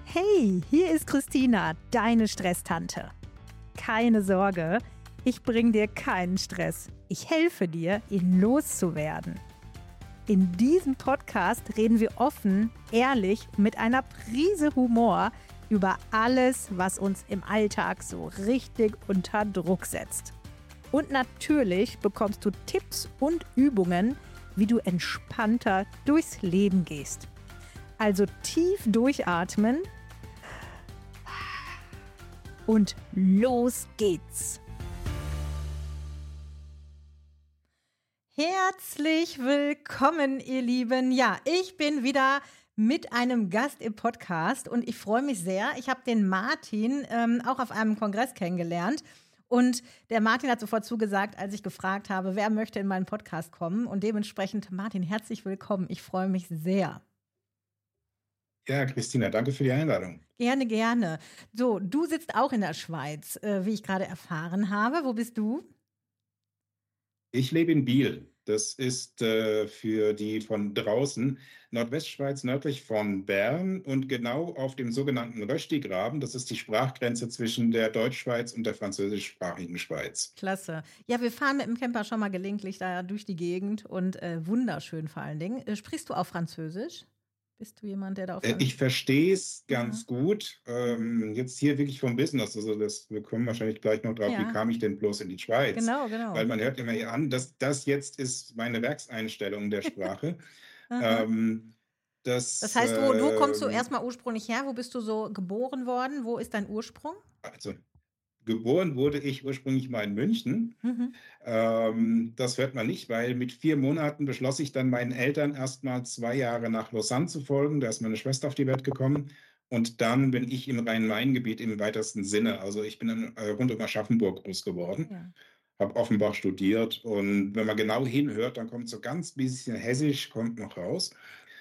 Hey, hier ist Christina, deine Stresstante. Keine Sorge, ich bringe dir keinen Stress. Ich helfe dir, ihn loszuwerden. In diesem Podcast reden wir offen, ehrlich, mit einer Prise Humor über alles, was uns im Alltag so richtig unter Druck setzt. Und natürlich bekommst du Tipps und Übungen, wie du entspannter durchs Leben gehst. Also tief durchatmen und los geht's! Herzlich willkommen, ihr Lieben. Ja, ich bin wieder mit einem Gast im Podcast und ich freue mich sehr. Ich habe den Martin auch auf einem Kongress kennengelernt. Und der Martin hat sofort zugesagt, als ich gefragt habe, wer möchte in meinen Podcast kommen. Und dementsprechend, Martin, herzlich willkommen. Ich freue mich sehr. Ja, Christina, danke für die Einladung. Gerne, gerne. So, du sitzt auch in der Schweiz, wie ich gerade erfahren habe. Wo bist du? Ich lebe in Biel. Das ist für die von draußen Nordwestschweiz nördlich von Bern und genau auf dem sogenannten Röstigraben. Das ist die Sprachgrenze zwischen der Deutschschweiz und der französischsprachigen Schweiz. Klasse. Ja, wir fahren mit dem Camper schon mal gelegentlich da durch die Gegend und wunderschön vor allen Dingen. Sprichst du auch Französisch? Bist du jemand, der da auf Ich verstehe es ganz gut. Jetzt hier wirklich vom Business. Also wir kommen wahrscheinlich gleich noch drauf, Ja. wie kam ich denn bloß in die Schweiz? Genau. Weil man hört immer hier an, dass das jetzt ist meine Werkseinstellung der Sprache. Das heißt, wo kommst du erstmal ursprünglich her? Wo bist du so geboren worden? Wo ist dein Ursprung? Also geboren wurde ich ursprünglich mal in München. Das hört man nicht, weil mit 4 Monaten beschloss ich dann meinen Eltern erstmal 2 Jahre nach Lausanne zu folgen. Da ist meine Schwester auf die Welt gekommen. Und dann bin ich im Rhein-Main-Gebiet im weitesten Sinne. Also ich bin rund um Aschaffenburg groß geworden, Ja. habe Offenbach studiert. Und wenn man genau hinhört, dann kommt so ganz bisschen Hessisch kommt noch raus.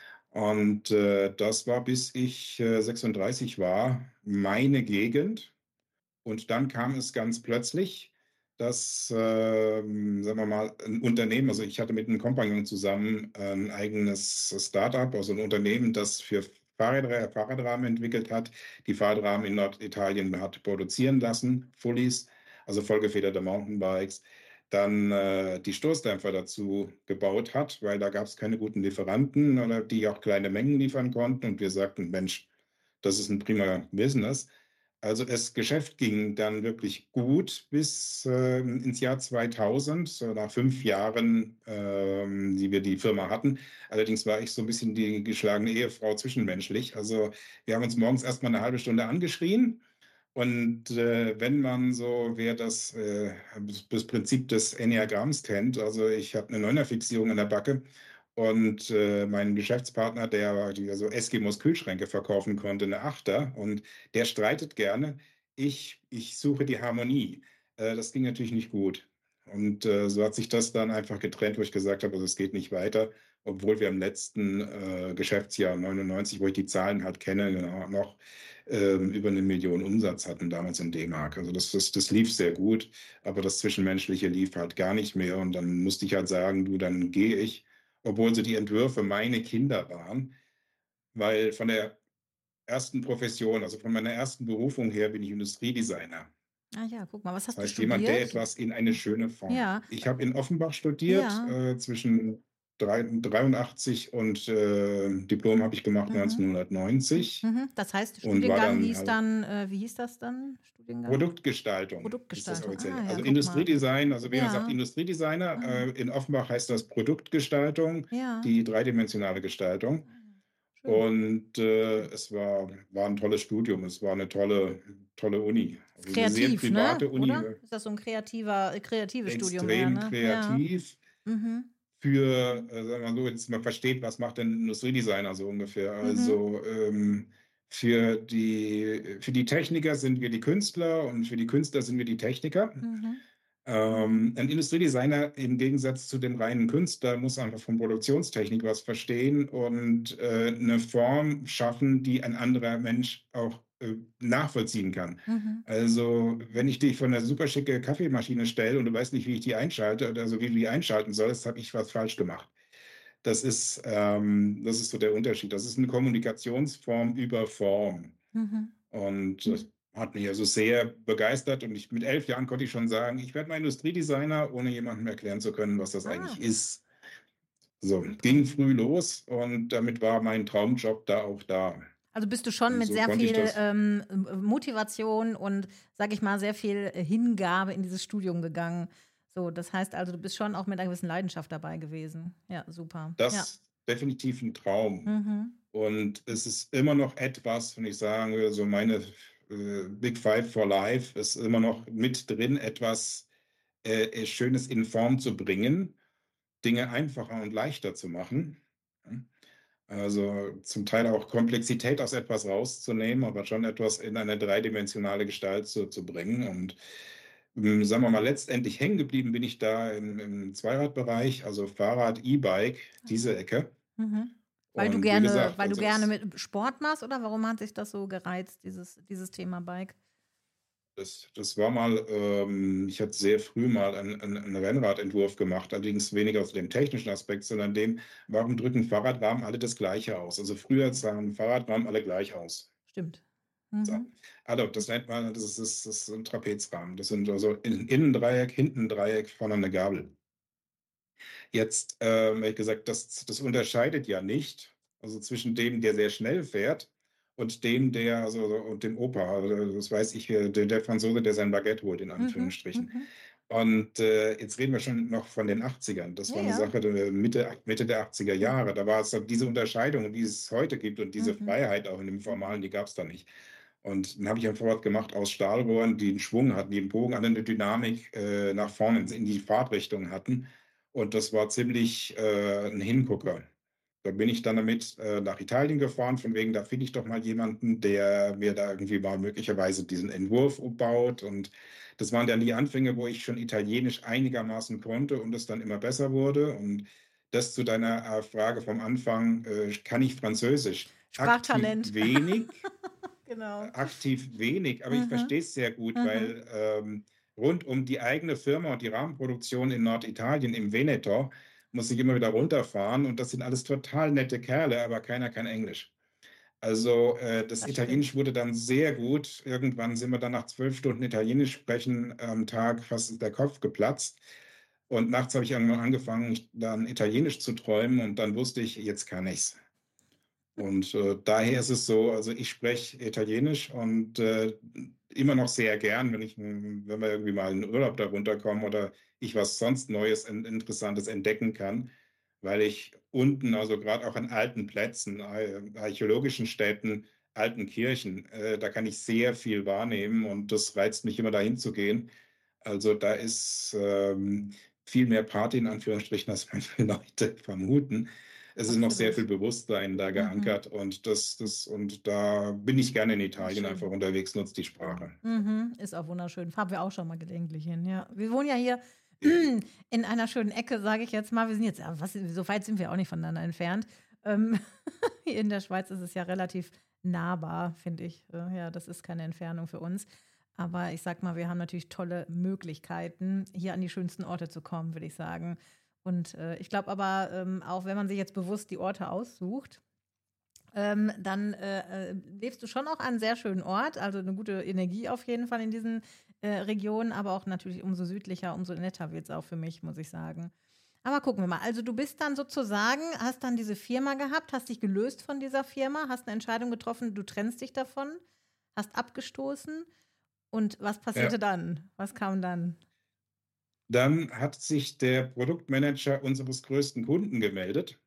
Und das war, bis ich 36 war, meine Gegend. Und dann kam es ganz plötzlich, dass, sagen wir mal, ein Unternehmen, also ich hatte mit einem Kompagnon zusammen ein eigenes Startup, also ein Unternehmen, das für Fahrradrahmen entwickelt hat, die Fahrradrahmen in Norditalien hat produzieren lassen, Fullies, also vollgefederte Mountainbikes, dann die Stoßdämpfer dazu gebaut hat, weil da gab es keine guten Lieferanten, oder die auch kleine Mengen liefern konnten. Und wir sagten, Mensch, das ist ein prima Business. Also das Geschäft ging dann wirklich gut bis ins Jahr 2000, so nach 5 Jahren, die wir die Firma hatten. Allerdings war ich so ein bisschen die geschlagene Ehefrau zwischenmenschlich. Also wir haben uns morgens erstmal eine halbe Stunde angeschrien. Und wenn man so, wer das Prinzip des Enneagramms kennt, also ich habe eine Neunerfixierung an der Backe. Und mein Geschäftspartner, der so Eskimos Kühlschränke verkaufen konnte, eine Achter, und der streitet gerne. Ich suche die Harmonie. Das ging natürlich nicht gut. Und so hat sich das dann einfach getrennt, wo ich gesagt habe, also es geht nicht weiter, obwohl wir im letzten Geschäftsjahr 99, wo ich die Zahlen halt kenne, genau, noch über 1 Million Umsatz hatten, damals in D-Mark. Also das lief sehr gut, aber das Zwischenmenschliche lief halt gar nicht mehr. Und dann musste ich halt sagen, du, dann gehe ich, obwohl so die Entwürfe meine Kinder waren, weil von der ersten Profession, also von meiner ersten Berufung her, bin ich Industriedesigner. Ah ja, guck mal, was Das hast du heißt, jemand, der studiert? etwas in eine schöne Form. Ja. Ich habe in Offenbach studiert, Ja. zwischen 83 und Diplom habe ich gemacht 1990 Das heißt, und war Studiengang dann hieß halt dann, wie hieß das dann? Studiengang? Produktgestaltung ist das Produktgestaltung. offizielle. Ah ja, Also guck mal. Industriedesign, also wie man sagt, Ja. Industriedesigner. In Offenbach heißt das Produktgestaltung, Ja. die dreidimensionale Gestaltung. Schön. Und es war ein tolles Studium, es war eine tolle Uni. Also eine sehr Kreativ, ne? private Uni, Oder? Ist das so ein kreatives Studium eher, extrem ne? Ja. kreativ für, sagen wir mal so, jetzt man versteht, was macht denn ein Industriedesigner so ungefähr. Also für die Techniker sind wir die Künstler und für die Künstler sind wir die Techniker. Ein Industriedesigner im Gegensatz zu dem reinen Künstler muss einfach von Produktionstechnik was verstehen und eine Form schaffen, die ein anderer Mensch auch nachvollziehen kann. Also wenn ich dich von einer super schicke Kaffeemaschine stelle und du weißt nicht, wie ich die einschalte, oder also wie du die einschalten sollst, habe ich was falsch gemacht. Das ist so der Unterschied. Das ist eine Kommunikationsform über Form. Mhm. Und das hat mich also sehr begeistert. Und mit 11 Jahren konnte ich schon sagen, ich werde mal Industriedesigner, ohne jemandem erklären zu können, was das eigentlich Ah, ist. So, super. ging früh los und damit war mein Traumjob da auch da. Also bist du schon Und mit so sehr konnte ich viel das. Motivation und, sage ich mal, sehr viel Hingabe in dieses Studium gegangen. So, das heißt also, du bist schon auch mit einer gewissen Leidenschaft dabei gewesen. Ja, super. Ja. Das definitiv ein Traum. Mhm. Und es ist immer noch etwas, wenn ich sage, so meine Big Five for Life ist immer noch mit drin, etwas Schönes in Form zu bringen, Dinge einfacher und leichter zu machen. Ja. Also zum Teil auch Komplexität aus etwas rauszunehmen, aber schon etwas in eine dreidimensionale Gestalt zu bringen. Und sagen wir mal, letztendlich hängen geblieben bin ich da im Zweiradbereich, also Fahrrad, E-Bike, diese Ecke. Mhm. Und wie gesagt, Weil du also gerne mit Sport machst oder warum hat sich das so gereizt, dieses Thema Bike? das war mal, ich hatte sehr früh mal einen Rennradentwurf gemacht, allerdings weniger aus dem technischen Aspekt, sondern dem, warum drücken Fahrradrahmen alle das Gleiche aus? Also früher sahen Fahrradrahmen alle gleich aus. Stimmt. So. Mhm. Also, das nennt man, das ist ein Trapezrahmen. Das sind also innen Dreieck, hinten Dreieck, vorne eine Gabel. Jetzt, ehrlich gesagt, das unterscheidet ja nicht, also zwischen dem, der sehr schnell fährt und dem, und dem Opa, also das weiß ich, der Franzose, der sein Baguette holt, in Mhm. Anführungsstrichen. Mhm. Und jetzt reden wir schon noch von den 80ern. Das Ja, war eine ja. Sache der Mitte der 80er Ja. Jahre. Da war es dann diese Unterscheidung, die es heute gibt und diese Mhm. Freiheit auch in dem Mhm. Formalen, die gab es da nicht. Und dann habe ich ein Fahrrad gemacht aus Stahlrohren, die einen Schwung hatten, die einen Bogen, eine Dynamik nach vorne in die Fahrtrichtung hatten. Und das war ziemlich ein Hingucker. Da bin ich dann damit nach Italien gefahren, von wegen, da finde ich doch mal jemanden, der mir da irgendwie mal möglicherweise diesen Entwurf baut. Und das waren dann die Anfänge, wo ich schon Italienisch einigermaßen konnte und es dann immer besser wurde. Und das zu deiner Frage vom Anfang, kann ich Französisch? Sprachtalent. Genau. Aktiv wenig, aber ich Mhm. verstehe es sehr gut, Mhm. weil rund um die eigene Firma und die Rahmenproduktion in Norditalien, im Veneto, muss ich immer wieder runterfahren und das sind alles total nette Kerle, aber keiner kann Englisch. Also das Das stimmt. Italienisch wurde dann sehr gut. Irgendwann sind wir dann nach 12 Stunden Italienisch sprechen am Tag fast ist der Kopf geplatzt. Und nachts habe ich irgendwann angefangen, dann Italienisch zu träumen und dann wusste ich, jetzt kann ich's. Und daher ist es so, also ich spreche Italienisch und immer noch sehr gern, wenn wir irgendwie mal in den Urlaub da runterkommen oder ich was sonst Neues, Interessantes entdecken kann, weil ich unten, also gerade auch an alten Plätzen, archäologischen Städten, alten Kirchen, da kann ich sehr viel wahrnehmen und das reizt mich immer dahin zu gehen. Also da ist viel mehr Party in Anführungsstrichen, als manche Leute vermuten. Es ist noch sehr viel Absolut. Bewusstsein da Mhm. geankert und und da bin ich gerne in Ach, Italien einfach schön. unterwegs, nutze die Sprache. Mhm. Ist auch wunderschön. Fahren wir auch schon mal gelegentlich hin, ja. Wir wohnen ja hier Ja. in einer schönen Ecke, sage ich jetzt mal. Wir sind jetzt, so weit sind wir auch nicht voneinander entfernt. Ähm, hier in der Schweiz ist es ja relativ nahbar, finde ich. Ja, das ist keine Entfernung für uns. Aber ich sag mal, wir haben natürlich tolle Möglichkeiten, hier an die schönsten Orte zu kommen, würde ich sagen. Und ich glaube aber, auch wenn man sich jetzt bewusst die Orte aussucht, dann lebst du schon auch an einem sehr schönen Ort, also eine gute Energie auf jeden Fall in diesen Regionen, aber auch natürlich umso südlicher, umso netter wird es auch für mich, muss ich sagen. Aber gucken wir mal. Also du bist dann sozusagen, hast dann diese Firma gehabt, hast dich gelöst von dieser Firma, hast eine Entscheidung getroffen, du trennst dich davon, hast abgestoßen. Und was passierte Ja. dann? Was kam dann? Dann hat sich der Produktmanager unseres größten Kunden gemeldet.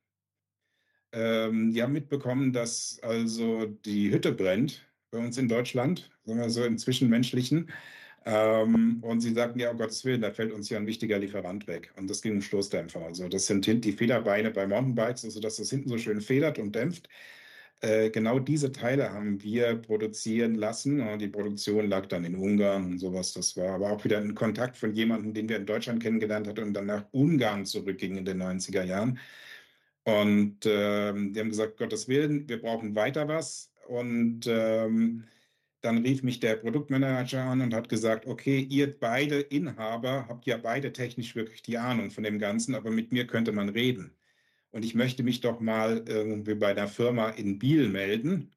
Die haben mitbekommen, dass also die Hütte brennt bei uns in Deutschland, sagen wir so im Zwischenmenschlichen. Und sie sagten, ja, um Gottes Willen, da fällt uns ja ein wichtiger Lieferant weg. Und das ging um Stoßdämpfer. Also das sind die Federbeine bei Mountainbikes, also dass das hinten so schön federt und dämpft. Genau diese Teile haben wir produzieren lassen. Die Produktion lag dann in Ungarn und sowas. Das war aber auch wieder ein Kontakt von jemandem, den wir in Deutschland kennengelernt hatten und dann nach Ungarn zurückging in den 90er Jahren. Und die haben gesagt, Gottes Willen, wir brauchen weiter was. Und dann rief mich der Produktmanager an und hat gesagt, okay, ihr beide Inhaber habt ja beide technisch wirklich die Ahnung von dem Ganzen, aber mit mir könnte man reden. Und ich möchte mich doch mal irgendwie bei der Firma in Biel melden.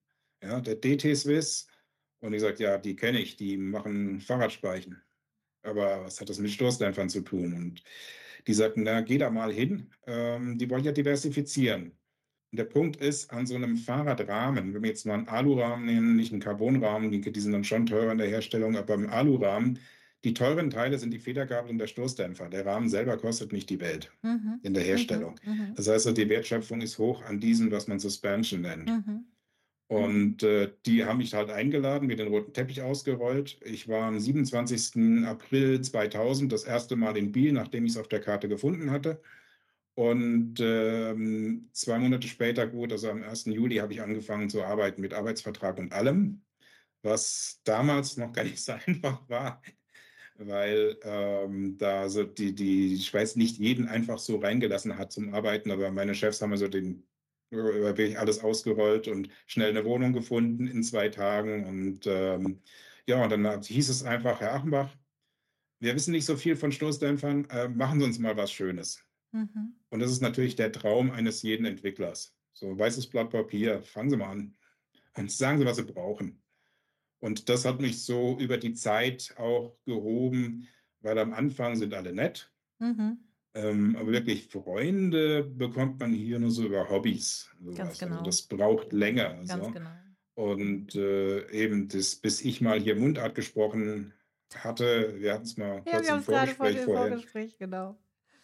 ja, der DT Swiss. Und ich sagte, ja, die kenne ich, die machen Fahrradspeichen. Aber was hat das mit Stoßdämpfern zu tun? Und die sagten, na, geh da mal hin. Die wollen ja diversifizieren. Und der Punkt ist, an so einem Fahrradrahmen, wenn wir jetzt mal einen Alurahmen nehmen, nicht einen Carbonrahmen, die sind dann schon teurer in der Herstellung, aber im Alurahmen, die teuren Teile sind die Federgabel und der Stoßdämpfer. Der Rahmen selber kostet nicht die Welt Mhm. in der Herstellung. Das heißt, die Wertschöpfung ist hoch an diesem, was man Suspension nennt. Mhm. Und die haben mich halt eingeladen, mir den roten Teppich ausgerollt. Ich war am 27. April 2000 das erste Mal in Biel, nachdem ich es auf der Karte gefunden hatte. Und 2 Monate später, gut, also am 1. Juli, habe ich angefangen zu arbeiten mit Arbeitsvertrag und allem, was damals noch gar nicht so einfach war, weil da also die Schweiz nicht jeden einfach so reingelassen hat zum Arbeiten, aber meine Chefs haben also wirklich alles ausgerollt und schnell eine Wohnung gefunden in 2 Tagen. Und ja, und dann hieß es einfach, Herr Achenbach, wir wissen nicht so viel von Stoßdämpfern, machen Sie uns mal was Schönes. Mhm. Und das ist natürlich der Traum eines jeden Entwicklers. So ein weißes Blatt Papier, fangen Sie mal an und sagen Sie, was Sie brauchen. Und das hat mich so über die Zeit auch gehoben, weil am Anfang sind alle nett, Mhm. aber wirklich Freunde bekommt man hier nur so über Hobbys. Ganz Sowas. Also genau. das braucht länger. Ganz Also. genau. Und eben bis ich mal hier Mundart gesprochen hatte, wir hatten es mal Ja, kurz wir haben im es gerade vor Vorgespräch dem vorher, Vorgespräch, genau.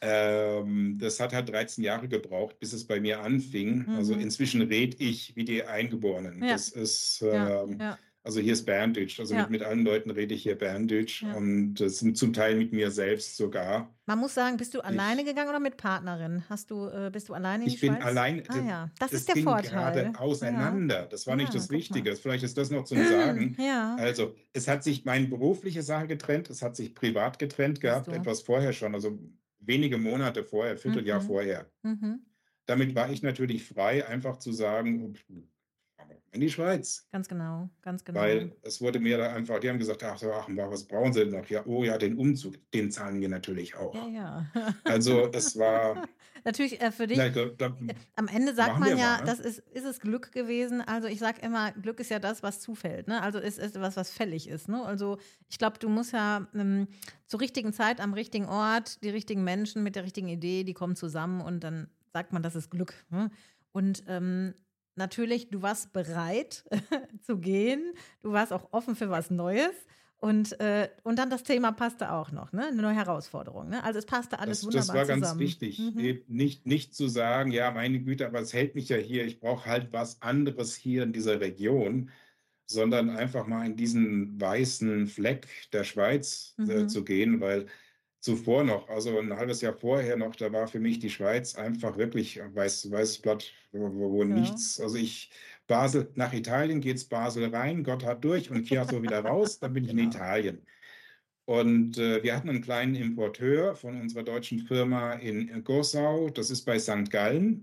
das hat halt 13 Jahre gebraucht, bis es bei mir anfing. Also Mhm. inzwischen rede ich wie die Eingeborenen. Ja, Das ist, ja, ja, also hier ist Berndeutsch. Also mit, ja, mit allen Leuten rede ich hier Berndeutsch ja. und sind zum Teil mit mir selbst sogar. Man muss sagen, bist du alleine Ich, gegangen oder mit Partnerin? Bist du alleine in die ich bin Schweiz? allein, Ah ja, das ist das der ging gerade Vorteil. Ja, auseinander. Das war nicht ja, das guck mal. Wichtige. Vielleicht ist das noch zum Sagen. Ja, Also, es hat sich meine berufliche Sache getrennt, es hat sich privat getrennt siehst gehabt, du. etwas vorher schon, also wenige Monate vorher, Vierteljahr Mhm. vorher. Mhm. Damit war ich natürlich frei, einfach zu sagen, in die Schweiz. Ganz genau, ganz genau. Weil es wurde mir da einfach, die haben gesagt, ach so, Achenbach, was brauchen Sie denn noch? Ja, oh ja, den Umzug, den zahlen wir natürlich Ja, auch. ja. Also es war, Natürlich für dich, na, da am Ende sagt machen man wir ja, mal. ist es Glück gewesen. Also ich sage immer, Glück ist ja das, was zufällt. Ne? Also es ist was, was fällig ist. Ne? Also ich glaube, du musst ja zur richtigen Zeit am richtigen Ort, die richtigen Menschen mit der richtigen Idee, die kommen zusammen und dann sagt man, das ist Glück. Ne? Und natürlich, du warst bereit zu gehen. Du warst auch offen für was Neues. Und dann das Thema passte auch noch, ne? Eine neue Herausforderung. Ne? Also es passte alles Das wunderbar war ganz zusammen. wichtig, Mhm. eben nicht zu sagen, ja, meine Güte, aber es hält mich ja hier, ich brauche halt was anderes hier in dieser Region, sondern einfach mal in diesen weißen Fleck der Schweiz Mhm. zu gehen, weil zuvor noch, also ein halbes Jahr vorher noch, da war für mich die Schweiz einfach wirklich weißes Blatt, wo Ja, nichts, also Basel, nach Italien geht's Basel rein, Gotthard durch und Chiasso wieder raus, dann bin ich in genau. Italien. Und wir hatten einen kleinen Importeur von unserer deutschen Firma in Gossau, das ist bei St. Gallen.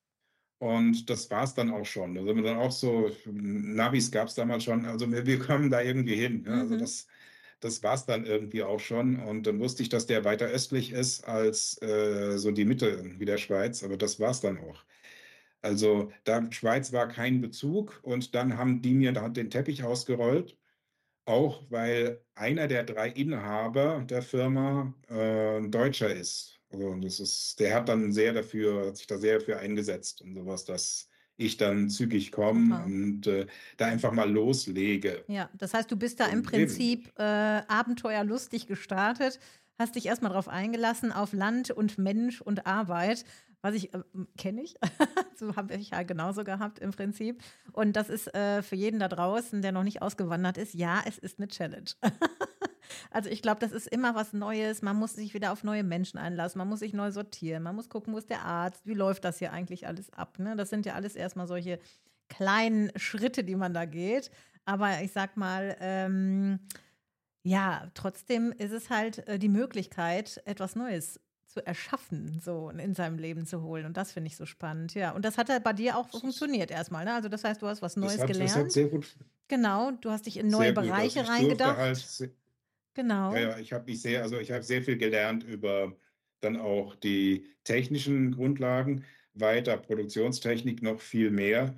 Und das war es dann auch schon. Da sind wir dann auch so, Navis gab es damals schon, also wir kommen da irgendwie hin. Ja, also Mhm. das war es dann irgendwie auch schon. Und dann wusste ich, dass der weiter östlich ist als so die Mitte wie der Schweiz, aber das war es dann auch. Also da Schweiz war kein Bezug und dann haben die mir da den Teppich ausgerollt. Auch weil einer der 3 Inhaber der Firma ein Deutscher ist. Also der hat sich da sehr dafür eingesetzt und sowas, dass ich dann zügig komme Super. und da einfach mal loslege. Ja, das heißt, du bist da im Und eben, Prinzip abenteuerlustig gestartet, hast dich erstmal darauf eingelassen, auf Land und Mensch und Arbeit, was ich kenne ich, so habe ich ja genauso gehabt im Prinzip. Und das ist für jeden da draußen, der noch nicht ausgewandert ist, ja, es ist eine Challenge. Also ich glaube, das ist immer was Neues. Man muss sich wieder auf neue Menschen einlassen, man muss sich neu sortieren, man muss gucken, wo ist der Arzt, wie läuft das hier eigentlich alles ab. Ne? Das sind ja alles erstmal solche kleinen Schritte, die man da geht. Aber ich sag mal, ja, trotzdem ist es halt die Möglichkeit, etwas Neues zu erschaffen, so in seinem Leben zu holen. Und das finde ich so spannend, ja. Und das hat halt bei dir auch das ist, funktioniert erstmal, ne? Also das heißt, du hast was das Neues hat gelernt. Genau, du hast dich in neue sehr gut. Also Bereiche ich durfte halt, reingedacht. Genau. ja, ich habe sehr viel gelernt über dann auch die technischen Grundlagen, weiter Produktionstechnik noch viel mehr.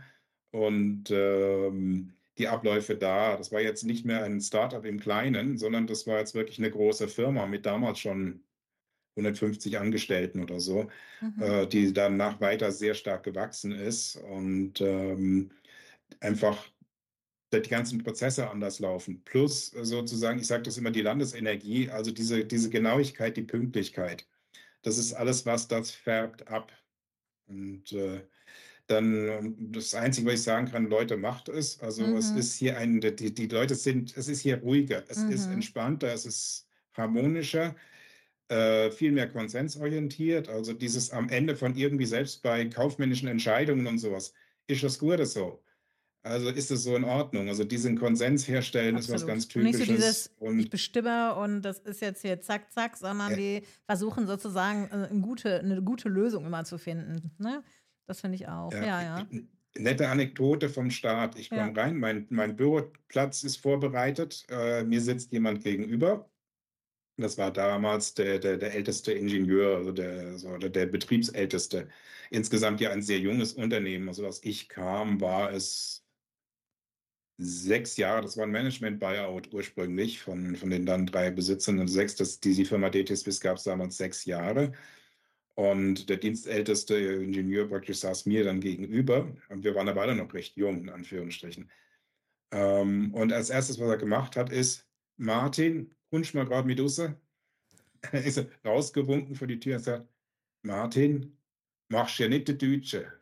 und die Abläufe da. Das war jetzt nicht mehr ein Startup im Kleinen, sondern das war jetzt wirklich eine große Firma mit damals schon 150 Angestellten oder so, Mhm. die danach weiter sehr stark gewachsen ist und einfach die ganzen Prozesse anders laufen. Plus sozusagen, ich sage das immer, die Landesenergie, also diese Genauigkeit, die Pünktlichkeit. Das ist alles, was das färbt ab. Und dann das Einzige, was ich sagen kann, Leute, macht es. Also es Mhm. ist hier die Leute sind, es ist hier ruhiger, es ist Mhm. entspannter, es ist harmonischer, viel mehr konsensorientiert. Also dieses am Ende von irgendwie selbst bei kaufmännischen Entscheidungen und sowas, ist das Gute so? Also ist es so in Ordnung? Also diesen Konsens herstellen ist was Absolut. ganz Und nicht so Typisches dieses, ich und bestimme und das ist jetzt hier zack, zack, sondern äh, die versuchen sozusagen eine gute Lösung immer zu finden. Ne? Das finde ich auch. ja, Ja, ja. nette Anekdote vom Start. Ich Ja. komme rein, mein Büroplatz ist vorbereitet, mir sitzt jemand gegenüber. Das war damals der älteste Ingenieur, also der Betriebsälteste. Insgesamt ja ein sehr junges Unternehmen. Also als ich kam, war es 6 Jahre. Das war ein Management-Buyout ursprünglich von den dann 3 Besitzern und 6. Die Firma DT Swiss gab es damals 6 Jahre. Und der dienstälteste Ingenieur praktisch saß mir dann gegenüber. Und wir waren aber alle noch recht jung, in Anführungsstrichen. Und als erstes, was er gemacht hat, ist: Martin, kunsch mal gerade mit raus. Er ist rausgewunken vor die Tür und sagt: Martin, machst ja nicht die Deutsche.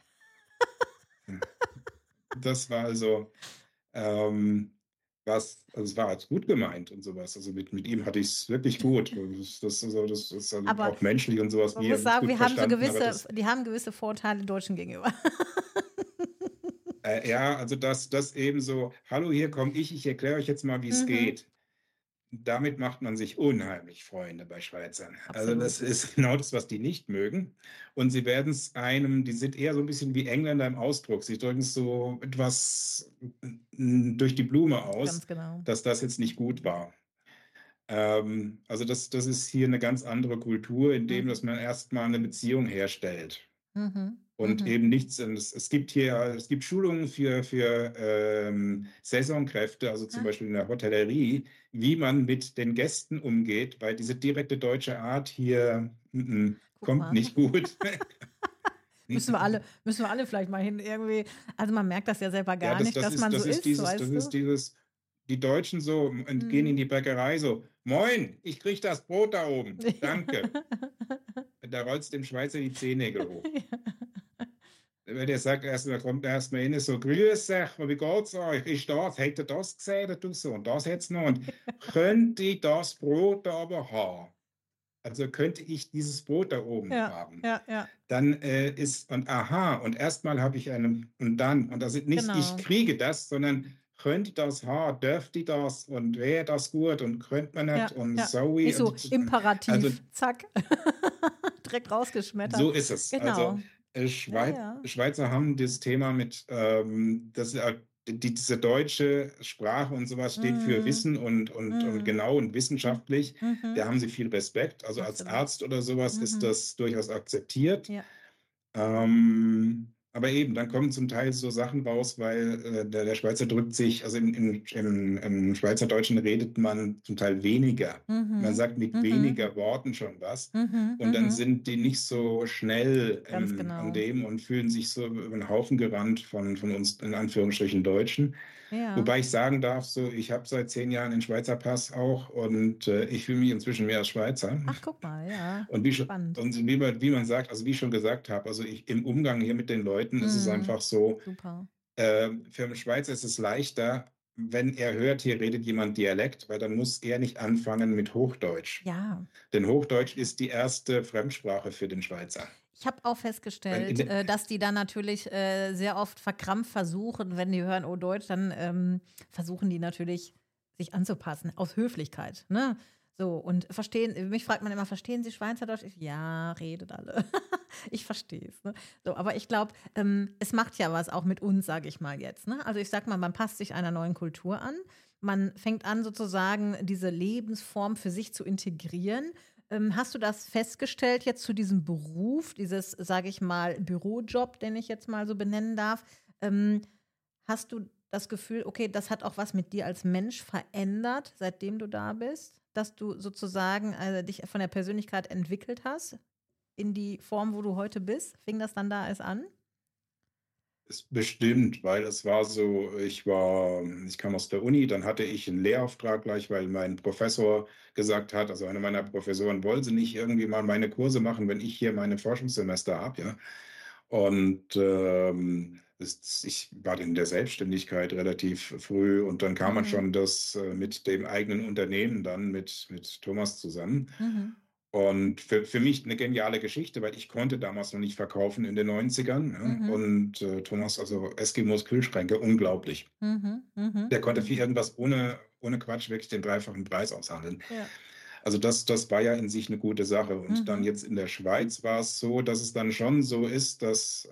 Das war also, ähm, also es war als gut gemeint und sowas. Also mit ihm hatte ich es wirklich gut. Das ist also Aber auch menschlich und sowas. man Wir muss haben uns sagen, gut verstanden, aber die haben gewisse Vorteile Deutschen gegenüber. ja, also das eben so: Hallo, hier komme ich erkläre euch jetzt mal, wie es Mhm. geht. Damit macht man sich unheimlich Freunde bei Schweizern. Also das Absolut. ist genau das, was die nicht mögen. Und sie werden es einem, die sind eher so ein bisschen wie Engländer im Ausdruck. Sie drücken es so etwas durch die Blume aus, Ganz genau. dass das jetzt nicht gut war. Also das ist hier eine ganz andere Kultur, in dem, dass Mhm. man erstmal eine Beziehung herstellt. Mhm. Und Mhm. eben nichts. Es gibt Schulungen für Saisonkräfte, also zum Ah, Beispiel in der Hotellerie, wie man mit den Gästen umgeht, weil diese direkte deutsche Art hier guck kommt mal. nicht gut. Müssen wir alle vielleicht mal hin irgendwie. Also man merkt das ja selber Ja, gar nicht, dass man so ist, das weißt ist du? dieses, die Deutschen so und gehen in Mhm. die Bäckerei so: Moin, ich krieg das Brot da oben. Danke. Da rollst dem Schweizer die Zehennägel hoch. Weil der sagt erstmal, kommt erstmal hin, so: Grüß euch, wie geht's euch? Ist das? Hätte ihr das gesehen? Du so, und das jetzt noch. Und könnte ich das Brot da aber haben? Also könnte ich dieses Brot da oben Ja, haben? ja, ja, Dann und aha, und erstmal habe ich einen, und dann, und das ist nicht, ich genau. kriege das, sondern könnte ich das haben, dürfte ich das, und wäre das gut, und könnte man Ja, nicht, und ja. sorry. Nicht so Also imperativ, zack, direkt rausgeschmettert. so ist es. Also Genau. Ja, ja. Schweizer haben das Thema mit, diese deutsche Sprache und sowas steht für Mhm. Wissen und Mhm. genau und wissenschaftlich. Mhm. Da haben sie viel Respekt. Also als Absolut. Arzt oder sowas ist Mhm. das durchaus akzeptiert. Ja. Aber eben, dann kommen zum Teil so Sachen raus, weil der Schweizer drückt sich, also im Schweizerdeutschen redet man zum Teil weniger. Man Mhm. sagt mit Mhm. weniger Worten schon was. Mhm. Und dann Mhm. sind die nicht so schnell Ganz an genau. dem und fühlen sich so über den Haufen gerannt von uns in Anführungsstrichen Deutschen. Ja. Wobei ich sagen darf, so, ich habe seit 10 Jahren den Schweizer Pass auch und ich fühle mich inzwischen mehr als Schweizer. Ach, guck mal, ja. Und Spannend. wie man sagt, also wie ich schon gesagt habe, also im Umgang hier mit den Leuten ist es Mhm. einfach so, Super. für einen Schweizer ist es leichter, wenn er hört, hier redet jemand Dialekt, weil dann muss er nicht anfangen mit Hochdeutsch. Ja. Denn Hochdeutsch ist die erste Fremdsprache für den Schweizer. Ich habe auch Weil festgestellt, dass die dann natürlich sehr oft verkrampft versuchen, wenn die hören, oh Deutsch, dann versuchen die natürlich sich anzupassen, aus Höflichkeit. Ne? So, und mich fragt man immer, verstehen Sie Schweizerdeutsch? Ja, redet alle. Ich verstehe es. Ne? So, aber ich glaube, es macht ja was auch mit uns, sage ich mal jetzt. Ne? Also ich sag mal, man passt sich einer neuen Kultur an. Man fängt an, sozusagen diese Lebensform für sich zu integrieren. Hast du das festgestellt jetzt zu diesem Beruf, dieses, sage ich mal, Bürojob, den ich jetzt mal so benennen darf? Ähm, hast du das Gefühl, okay, das hat auch was mit dir als Mensch verändert, seitdem du da bist? Dass du sozusagen dich von der Persönlichkeit entwickelt hast in die Form, wo du heute bist? Fing das dann da erst an? Ist bestimmt, weil es war so, ich kam aus der Uni, dann hatte ich einen Lehrauftrag gleich, weil mein Professor gesagt hat, also einer meiner Professoren: „Wollen Sie nicht irgendwie mal meine Kurse machen, wenn ich hier meine Forschungssemester habe“, ja? Und, ich war dann in der Selbstständigkeit relativ früh und dann kam man Mhm. schon das, mit dem eigenen Unternehmen dann mit Thomas zusammen. Mhm. Und für mich eine geniale Geschichte, weil ich konnte damals noch nicht verkaufen in den 90ern, ja, Mhm. und, Thomas, also Eskimos Kühlschränke, unglaublich. Mhm. Mhm. Der konnte für Mhm. irgendwas ohne Quatsch wirklich den dreifachen Preis aushandeln. Ja. Also das war ja in sich eine gute Sache. Und dann Mhm. jetzt in der Schweiz war es so, dass es dann schon so ist, dass,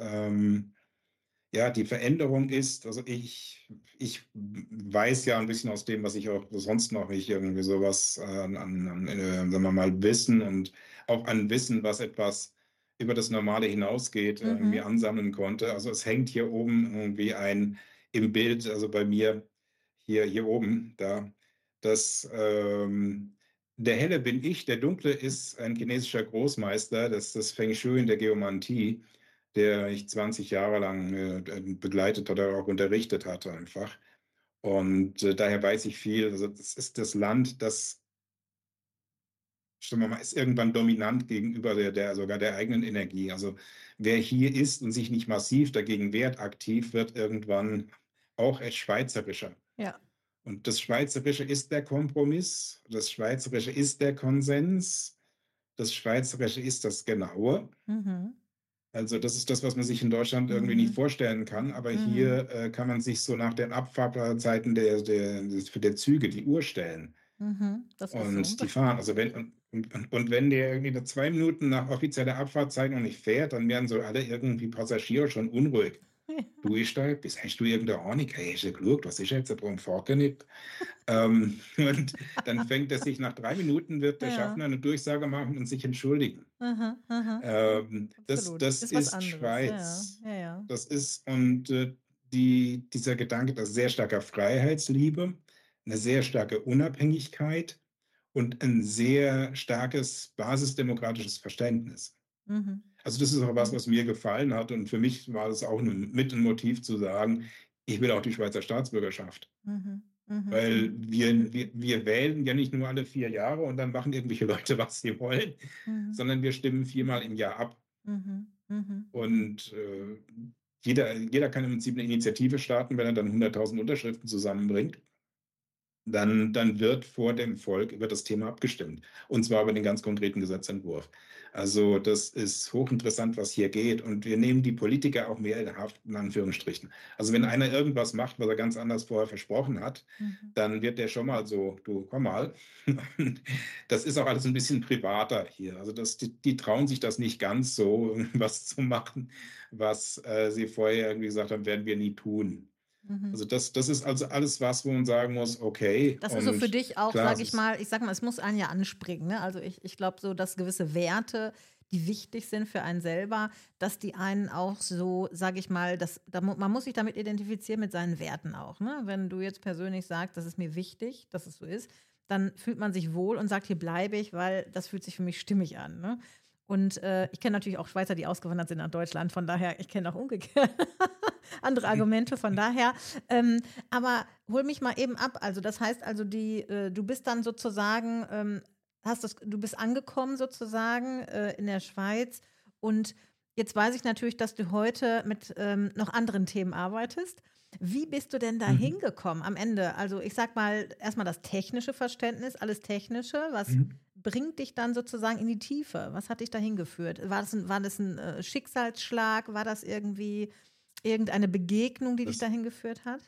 ja, die Veränderung ist, also ich weiß ja ein bisschen aus dem, was ich auch sonst noch nicht irgendwie sowas sagen wir mal, Wissen und auch an Wissen, was etwas über das Normale hinausgeht, irgendwie Mhm. ansammeln konnte. Also, es hängt hier oben irgendwie ein im Bild, also bei mir hier oben, da, das, der Helle bin ich, der Dunkle ist ein chinesischer Großmeister, das ist das Feng Shui in der Geomantie, der ich 20 Jahre lang, begleitet oder auch unterrichtet hatte einfach. Und, daher weiß ich viel. Also, das ist das Land, das, sagen wir mal, ist irgendwann dominant gegenüber der sogar der eigenen Energie. Also, wer hier ist und sich nicht massiv dagegen wehrt, aktiv, wird irgendwann auch etwas schweizerischer. Ja. Und das Schweizerische ist der Kompromiss, das Schweizerische ist der Konsens, das Schweizerische ist das Genaue. Mhm. Also, das ist das, was man sich in Deutschland irgendwie nicht Mhm. vorstellen kann, aber Mhm. hier, kann man sich so nach den Abfahrtzeiten der Züge die Uhr stellen Mhm. Das ist so. und die fahren. Also, wenn und wenn der irgendwie nach 2 Minuten nach offizieller Abfahrtzeit noch nicht fährt, dann werden so alle irgendwie Passagiere schon unruhig. „Du, ist da etwas? Hast du irgendeine Ahnung? Hey, hast du geschaut, was ist jetzt? Warum fährt der nicht?“ und dann fängt er sich nach 3 Minuten wird der Ja. Schaffner eine Durchsage machen und sich entschuldigen. Aha, aha. Das Absolut. das Ist was ist anderes. Ja, Schweiz. ja, ja. Das ist und, dieser Gedanke, das sehr starker Freiheitsliebe, eine sehr starke Unabhängigkeit und ein sehr starkes basisdemokratisches Verständnis. Mhm. Also, das ist auch was, Mhm. was mir gefallen hat und für mich war das auch 'n mit 'n Motiv zu sagen: „Ich will auch die Schweizer Staatsbürgerschaft.“ Mhm. Mhm. Weil Mhm. wir wählen ja nicht nur alle 4 Jahre und dann machen irgendwelche Leute, was sie wollen, Mhm. sondern wir stimmen viermal im Jahr ab. Mhm. Mhm. Mhm. Und, jeder kann im Prinzip eine Initiative starten, wenn er dann 100.000 Unterschriften zusammenbringt. Dann wird vor dem Volk über das Thema abgestimmt, und zwar über den ganz konkreten Gesetzentwurf. Also, das ist hochinteressant, was hier geht, und wir nehmen die Politiker auch mehr in Haft, in Anführungsstrichen. Also, wenn einer irgendwas macht, was er ganz anders vorher versprochen hat, Mhm. dann wird der schon mal so: „Du, komm mal.“ Das ist auch alles ein bisschen privater hier. Also, die trauen sich das nicht ganz so, was zu machen, was, sie vorher irgendwie gesagt haben, werden wir nie tun. Mhm. Also das ist also alles was, wo man sagen muss: „Okay“, Das ist so für und dich auch, klar, sage es ich ist mal, ich sage mal, es muss einen ja anspringen, ne? Also, ich glaube so, dass gewisse Werte, die wichtig sind für einen selber, dass die einen auch so, sage ich mal, man muss sich damit identifizieren mit seinen Werten auch, ne? Wenn du jetzt persönlich sagst: „Das ist mir wichtig, dass es so ist“, dann fühlt man sich wohl und sagt: „Hier bleibe ich, weil das fühlt sich für mich stimmig an“, ne? Und, ich kenne natürlich auch Schweizer, die ausgewandert sind nach Deutschland, von daher ich kenne auch umgekehrt andere Argumente, von daher aber hol mich mal eben ab. Also, das heißt also, du bist dann sozusagen, du bist angekommen sozusagen in der Schweiz und jetzt weiß ich natürlich, dass du heute mit noch anderen Themen arbeitest. Wie bist du denn da mhm, hingekommen am Ende? Also, ich sag mal, erstmal das technische Verständnis, alles Technische, was mhm. bringt dich dann sozusagen in die Tiefe? Was hat dich da hingeführt? War das ein Schicksalsschlag? War das irgendwie irgendeine Begegnung, die dich Das dahin geführt hat?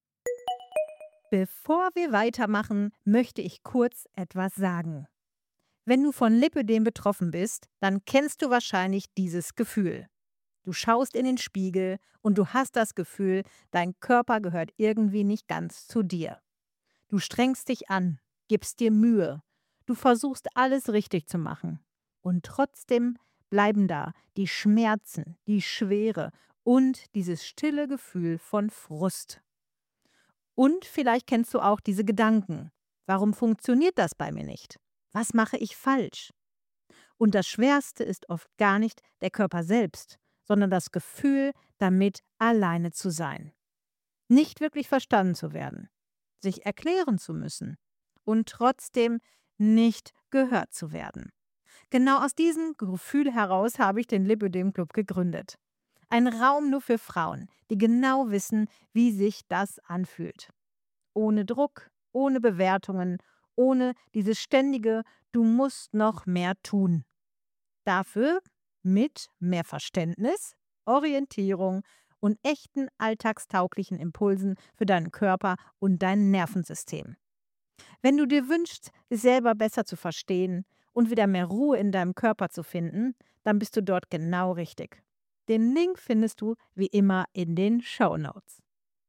Bevor wir weitermachen, möchte ich kurz etwas sagen. Wenn du von Lipödem betroffen bist, dann kennst du wahrscheinlich dieses Gefühl. Du schaust in den Spiegel und du hast das Gefühl, dein Körper gehört irgendwie nicht ganz zu dir. Du strengst dich an, gibst dir Mühe, du versuchst alles richtig zu machen. Und trotzdem bleiben da die Schmerzen, die Schwere und dieses stille Gefühl von Frust. Und vielleicht kennst du auch diese Gedanken. Warum funktioniert das bei mir nicht? Was mache ich falsch? Und das Schwerste ist oft gar nicht der Körper selbst, sondern das Gefühl, damit alleine zu sein. Nicht wirklich verstanden zu werden, sich erklären zu müssen und trotzdem nicht gehört zu werden. Genau aus diesem Gefühl heraus habe ich den Lipödem Club gegründet. Ein Raum nur für Frauen, die genau wissen, wie sich das anfühlt. Ohne Druck, ohne Bewertungen, ohne dieses ständige „Du musst noch mehr tun". Dafür mit mehr Verständnis, Orientierung und echten alltagstauglichen Impulsen für deinen Körper und dein Nervensystem. Wenn du dir wünschst, dich selber besser zu verstehen und wieder mehr Ruhe in deinem Körper zu finden, dann bist du dort genau richtig. Den Link findest du wie immer in den Shownotes.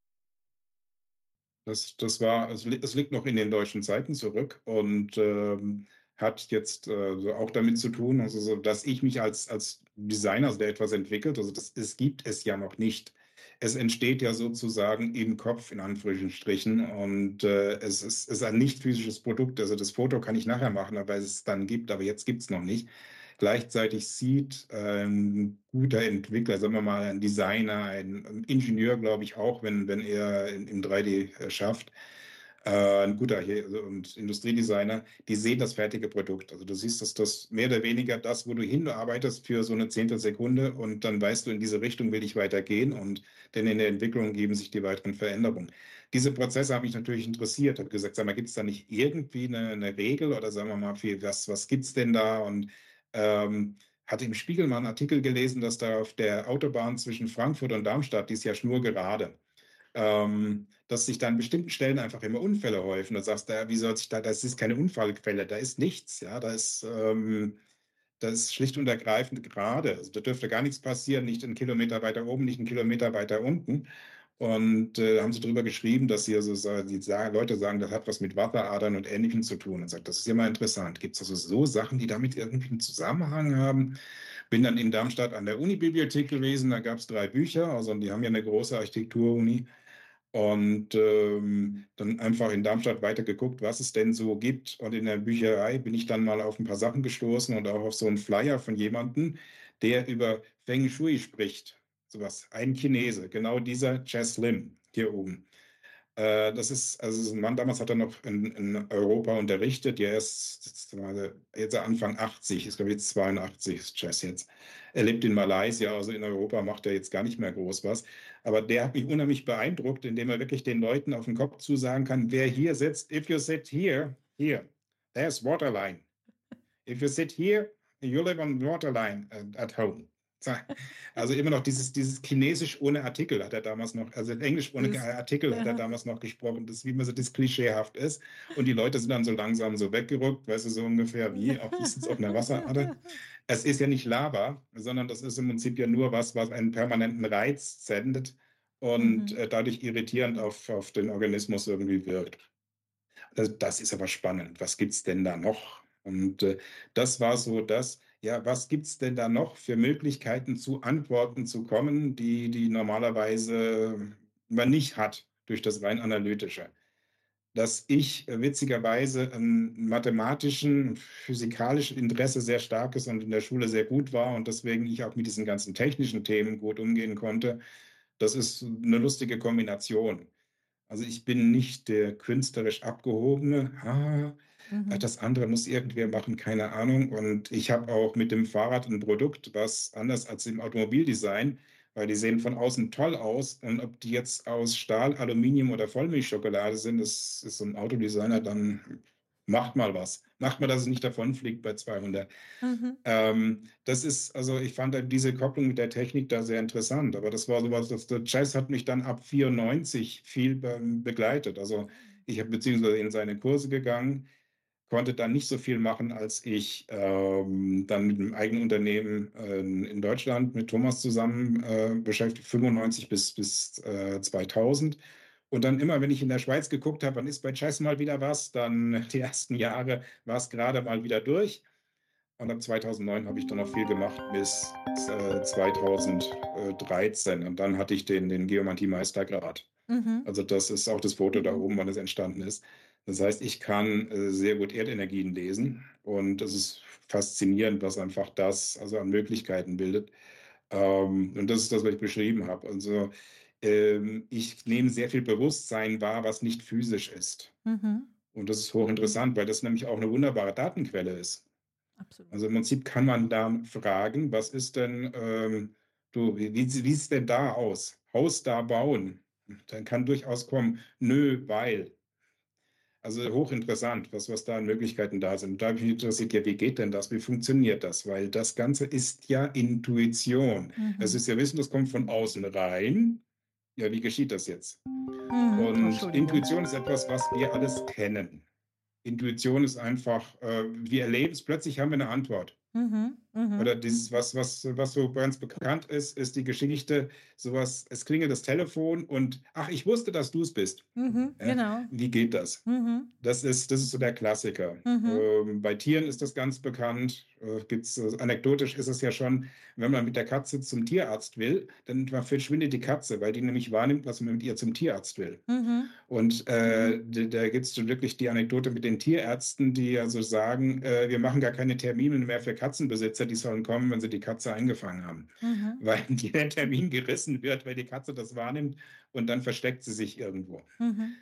Es liegt noch in den deutschen Zeiten zurück und, hat jetzt, so auch damit zu tun, also so, dass ich mich als Designer, also der etwas entwickelt, also das gibt es ja noch nicht. Es entsteht ja sozusagen im Kopf in Anführungsstrichen und, es ist ein nicht physisches Produkt. Also das Foto kann ich nachher machen, aber es dann gibt, aber jetzt gibt's noch nicht. Gleichzeitig sieht ein guter Entwickler, sagen wir mal ein Designer, ein Ingenieur, glaube ich auch, wenn er im 3D schafft, ein guter also, und Industriedesigner, die sehen das fertige Produkt. Also du siehst, dass das mehr oder weniger das, wo du hinarbeitest für so eine Zehntelsekunde und dann weißt du, in diese Richtung will ich weitergehen und denn in der Entwicklung geben sich die weiteren Veränderungen. Diese Prozesse haben mich natürlich interessiert. Habe gesagt, sag mal, gibt es da nicht irgendwie eine Regel oder sagen wir mal, was gibt es denn da? Und hatte im Spiegel mal einen Artikel gelesen, dass da auf der Autobahn zwischen Frankfurt und Darmstadt, die ist ja schnurgerade, dass sich da an bestimmten Stellen einfach immer Unfälle häufen. Da sagst du, ja, wie soll sich da, das ist keine Unfallquelle, da ist nichts, ja, das ist schlicht und ergreifend gerade. Also da dürfte gar nichts passieren, nicht 'n Kilometer weiter oben, nicht 'n Kilometer weiter unten. Und, haben sie drüber geschrieben, dass sie also die Leute sagen, das hat was mit Wasseradern und Ähnlichem zu tun. Und sagt, das ist ja mal interessant. Gibt es also so Sachen, die damit irgendwie einen Zusammenhang haben? Bin dann in Darmstadt an der Unibibliothek gewesen, da gab es 3 Bücher, also die haben ja eine große Architekturuni. Und, dann einfach in Darmstadt weitergeguckt, was es denn so gibt. Und in der Bücherei bin ich dann mal auf ein paar Sachen gestoßen und auch auf so einen Flyer von jemandem, der über Feng Shui spricht. So was, ein Chinese, genau dieser Jess Lim hier oben. Das ist ein Mann, damals hat er noch in Europa unterrichtet. Der ist jetzt Anfang 80, ist, glaube ich, jetzt 82, ist Jess jetzt. Er lebt in Malaysia, also in Europa macht er jetzt gar nicht mehr groß was. Aber der hat mich unheimlich beeindruckt, indem er wirklich den Leuten auf den Kopf zusagen kann, wer hier sitzt, if you sit here, there's waterline. If you sit here, you live on waterline at home. Also immer noch dieses Chinesisch ohne Artikel hat er damals noch, also Englisch ohne Das, Artikel hat er ja. damals noch gesprochen, das, wie immer so das klischeehaft ist. Und die Leute sind dann so langsam so weggerückt, weißt du, so ungefähr wie, auch ich sitze auf einer Wasserader. Es ist ja nicht Lava, sondern das ist im Prinzip ja nur was einen permanenten Reiz sendet und Mhm. dadurch irritierend auf den Organismus irgendwie wirkt. Das ist aber spannend. Was gibt's denn da noch? Und, das war so das, ja, was gibt's denn da noch für Möglichkeiten, zu Antworten zu kommen, die normalerweise man nicht hat durch das rein Analytische. Dass ich witzigerweise im mathematischen, physikalischen Interesse sehr stark ist und in der Schule sehr gut war und deswegen ich auch mit diesen ganzen technischen Themen gut umgehen konnte, das ist eine lustige Kombination. Also, ich bin nicht der künstlerisch Abgehobene. Mhm. Das andere muss irgendwer machen, keine Ahnung. Und ich habe auch mit dem Fahrrad ein Produkt, was anders als im Automobildesign, weil die sehen von außen toll aus und ob die jetzt aus Stahl, Aluminium oder Vollmilchschokolade sind, das ist so 'n Autodesigner, dann macht mal was. Macht mal, dass es nicht davonfliegt bei 200. Mhm. Das ist, also ich fand halt diese Kopplung mit der Technik da sehr interessant, aber das war so was, der Jazz hat mich dann ab 94 viel begleitet. Also, ich habe beziehungsweise in seine Kurse gegangen, konnte dann nicht so viel machen, als ich, dann mit dem eigenen Unternehmen, in Deutschland mit Thomas zusammen, beschäftigt, 95 bis 2000. Und dann immer, wenn ich in der Schweiz geguckt habe, wann ist bei Jazz mal wieder was, dann die ersten Jahre war es gerade mal wieder durch. Und ab 2009 habe ich dann noch viel gemacht bis 2013. Und dann hatte ich den Geomantie-Meistergrad. Mhm. Also das ist auch das Foto da oben, wann es entstanden ist. Das heißt, ich kann sehr gut Erdenergien lesen und es ist faszinierend, was einfach das also an Möglichkeiten bildet. Und das ist das, was ich beschrieben habe. Also ich nehme sehr viel Bewusstsein wahr, was nicht physisch ist. Mhm. Und das ist hochinteressant, weil das nämlich auch eine wunderbare Datenquelle ist. Absolut. Also im Prinzip kann man da fragen, was ist denn, wie sieht es denn da aus? Haus da bauen. Dann kann durchaus kommen, nö, weil. Also hochinteressant, was da an Möglichkeiten da sind. Da habe ich mich interessiert, ja, wie geht denn das? Wie funktioniert das? Weil das Ganze ist ja Intuition. Es Mhm. ist ja Wissen, das kommt von außen rein. Ja, wie geschieht das jetzt? Mhm. Oh, Und Entschuldigung. Intuition ist etwas, was wir alles kennen. Intuition ist einfach, wir erleben es, plötzlich haben wir eine Antwort. Mhm. Oder Mhm. dieses, was so ganz bekannt ist, ist die Geschichte, sowas, es klingelt das Telefon und ach, ich wusste, dass du es bist. Mhm. Ja, Genau. wie geht das? Mhm. Das ist so der Klassiker. Mhm. Bei Tieren ist das ganz bekannt. Anekdotisch ist es ja schon, wenn man mit der Katze zum Tierarzt will, dann verschwindet die Katze, weil die nämlich wahrnimmt, was man mit ihr zum Tierarzt will. Mhm. Und da gibt es wirklich die Anekdote mit den Tierärzten, die also sagen, wir machen gar keine Termine mehr für Katzenbesitzer, die sollen kommen, wenn sie die Katze eingefangen haben. Mhm. Weil der Termin gerissen wird, weil die Katze das wahrnimmt und dann versteckt sie sich irgendwo. Mhm.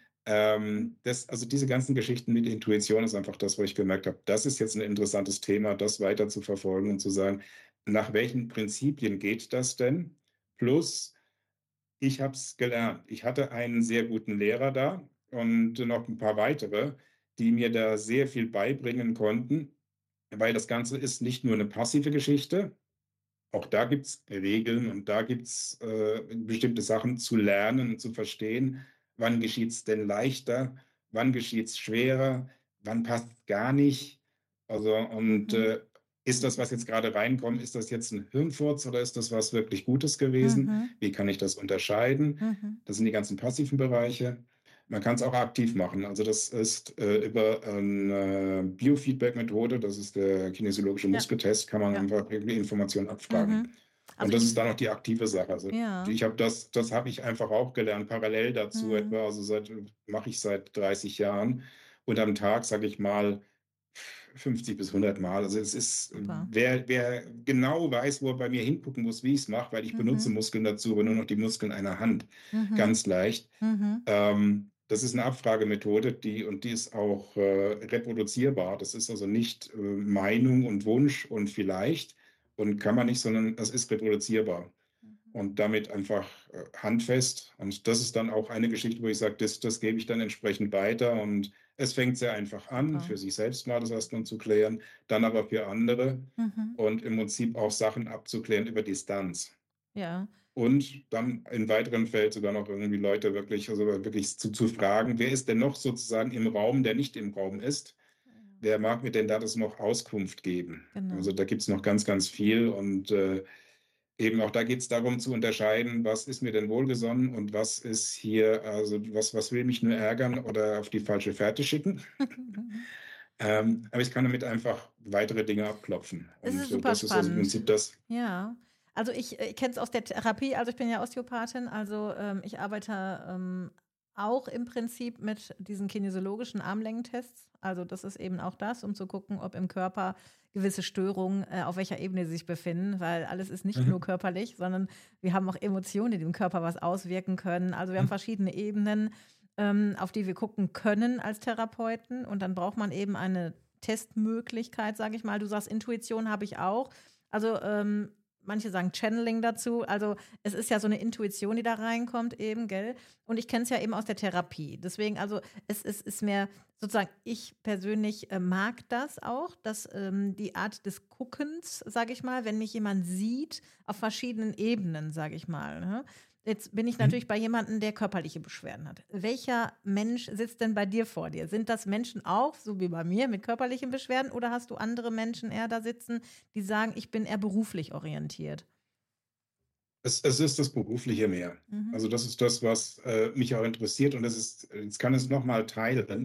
Also diese ganzen Geschichten mit Intuition ist einfach das, wo ich gemerkt habe, das ist jetzt ein interessantes Thema, das weiter zu verfolgen und zu sagen, nach welchen Prinzipien geht das denn? Plus, ich habe es gelernt. Ich hatte einen sehr guten Lehrer da und noch ein paar weitere, die mir da sehr viel beibringen konnten, weil das Ganze ist nicht nur eine passive Geschichte. Auch da gibt es Regeln und da gibt es bestimmte Sachen zu lernen und zu verstehen. Wann geschieht es denn leichter? Wann geschieht es schwerer? Wann passt gar nicht? Also, und Mhm. ist das, was jetzt gerade reinkommt, ist das jetzt ein Hirnfurz oder ist das was wirklich Gutes gewesen? Mhm. Wie kann ich das unterscheiden? Mhm. Das sind die ganzen passiven Bereiche. Man kann es auch aktiv machen. Also das ist über eine Biofeedback-Methode, das ist der kinesiologische Ja. Muskeltest, kann man Ja. einfach irgendwie Informationen abfragen. Mhm. Also Und das ich, ist dann auch die aktive Sache. Also ja. ich habe das habe ich einfach auch gelernt, parallel dazu Mhm. etwa, mache ich seit 30 Jahren und am Tag, sage ich mal, 50 bis 100 Mal. Also es ist, Super. wer genau weiß, wo er bei mir hingucken muss, wie ich es mache, weil ich benutze Mhm. Muskeln dazu, aber nur noch die Muskeln einer Hand. Mhm. Ganz leicht. Mhm. Das ist eine Abfragemethode, die ist auch reproduzierbar. Das ist also nicht Meinung und Wunsch und vielleicht und kann man nicht, sondern das ist reproduzierbar und damit einfach handfest. Und das ist dann auch eine Geschichte, wo ich sage, das gebe ich dann entsprechend weiter. Und es fängt sehr einfach an, Super. für sich selbst mal das erstmal zu klären, dann aber für andere Mhm. und im Prinzip auch Sachen abzuklären über Distanz. Ja. Und dann in weiteren Fällen sogar noch irgendwie Leute wirklich, also wirklich zu fragen, wer ist denn noch sozusagen im Raum, der nicht im Raum ist? Wer mag mir denn da das noch Auskunft geben? Also Genau. da gibt es noch ganz, ganz viel und eben auch da geht es darum zu unterscheiden, was ist mir denn wohlgesonnen und was ist hier, also was will mich nur ärgern oder auf die falsche Fährte schicken. Aber ich kann damit einfach weitere Dinge abklopfen. Es ist Und super das ist also im spannend. Prinzip das. Ja. Also ich kenne es aus der Therapie, also ich bin ja Osteopathin, also ich arbeite auch im Prinzip mit diesen kinesiologischen Armlängentests. Also das ist eben auch das, um zu gucken, ob im Körper gewisse Störungen, auf welcher Ebene sie sich befinden, weil alles ist nicht nur Mhm. körperlich, sondern wir haben auch Emotionen, die dem Körper was auswirken können. Also wir haben verschiedene Ebenen, auf die wir gucken können als Therapeuten. Und dann braucht man eben eine Testmöglichkeit, sage ich mal. Du sagst, Intuition habe ich auch. Also manche sagen Channeling dazu. Also es ist ja so eine Intuition, die da reinkommt eben, gell? Und ich kenne es ja eben aus der Therapie. Deswegen, also es ist mehr sozusagen, ich persönlich mag das auch, dass die Art des Guckens, sage ich mal, wenn mich jemand sieht, auf verschiedenen Ebenen, sage ich mal. Ne? Jetzt bin ich natürlich bei jemandem, der körperliche Beschwerden hat. Welcher Mensch sitzt denn bei dir vor dir? Sind das Menschen auch, so wie bei mir, mit körperlichen Beschwerden oder hast du andere Menschen eher da sitzen, die sagen, ich bin eher beruflich orientiert? Es ist das Berufliche mehr. Mhm. Also das ist das, was mich auch interessiert und jetzt kann es nochmal teilen,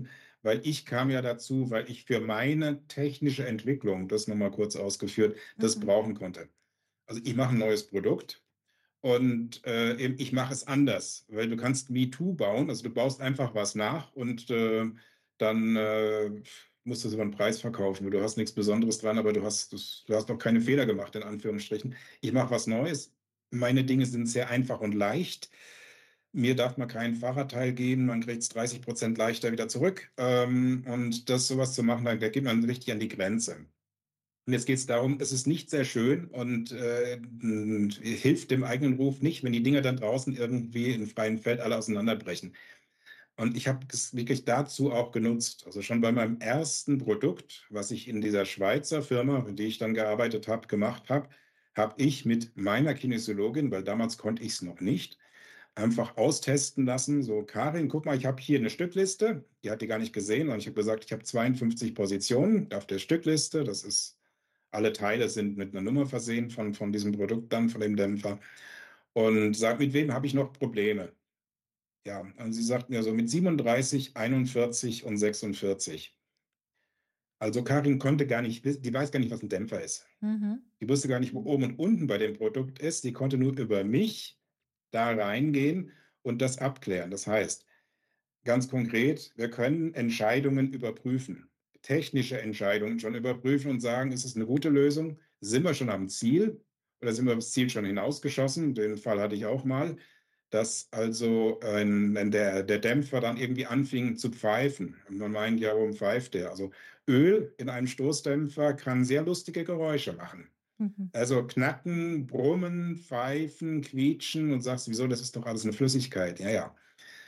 weil ich kam ja dazu, weil ich für meine technische Entwicklung, das nochmal kurz ausgeführt, das brauchen konnte. Also ich mache ein neues Produkt und eben ich mache es anders, weil du kannst Me-Too bauen, also du baust einfach was nach und dann musst du es über den Preis verkaufen. Du hast nichts Besonderes dran, aber du hast noch keine Fehler gemacht, in Anführungsstrichen. Ich mache was Neues. Meine Dinge sind sehr einfach und leicht. Mir darf man keinen Fahrradteil geben, man kriegt es 30% leichter wieder zurück. Und das sowas zu machen, da geht man richtig an die Grenze. Und jetzt geht es darum, es ist nicht sehr schön und hilft dem eigenen Ruf nicht, wenn die Dinger dann draußen irgendwie im freien Feld alle auseinanderbrechen. Und ich habe es wirklich dazu auch genutzt. Also schon bei meinem ersten Produkt, was ich in dieser Schweizer Firma, für die ich dann gearbeitet habe, gemacht habe, habe ich mit meiner Kinesiologin, weil damals konnte ich es noch nicht, einfach austesten lassen. So, Karin, guck mal, ich habe hier eine Stückliste. Die hat die gar nicht gesehen. Und ich habe gesagt, ich habe 52 Positionen auf der Stückliste. Das ist, alle Teile sind mit einer Nummer versehen von diesem Produkt dann, von dem Dämpfer. Und sagt, mit wem habe ich noch Probleme? Ja, und sie sagt mir so mit 37, 41 und 46. Also Karin konnte gar nicht, die weiß gar nicht, was ein Dämpfer ist. Mhm. Die wusste gar nicht, wo oben und unten bei dem Produkt ist. Die konnte nur über mich da reingehen und das abklären. Das heißt, ganz konkret, wir können Entscheidungen überprüfen, technische Entscheidungen schon überprüfen und sagen, ist es eine gute Lösung? Sind wir schon am Ziel oder sind wir das Ziel schon hinausgeschossen? Den Fall hatte ich auch mal, dass also der Dämpfer dann irgendwie anfing zu pfeifen. Und man meint, ja, warum pfeift der? Also Öl in einem Stoßdämpfer kann sehr lustige Geräusche machen. Mhm. Also knacken, brummen, pfeifen, quietschen und sagst, wieso, das ist doch alles eine Flüssigkeit. Ja, ja.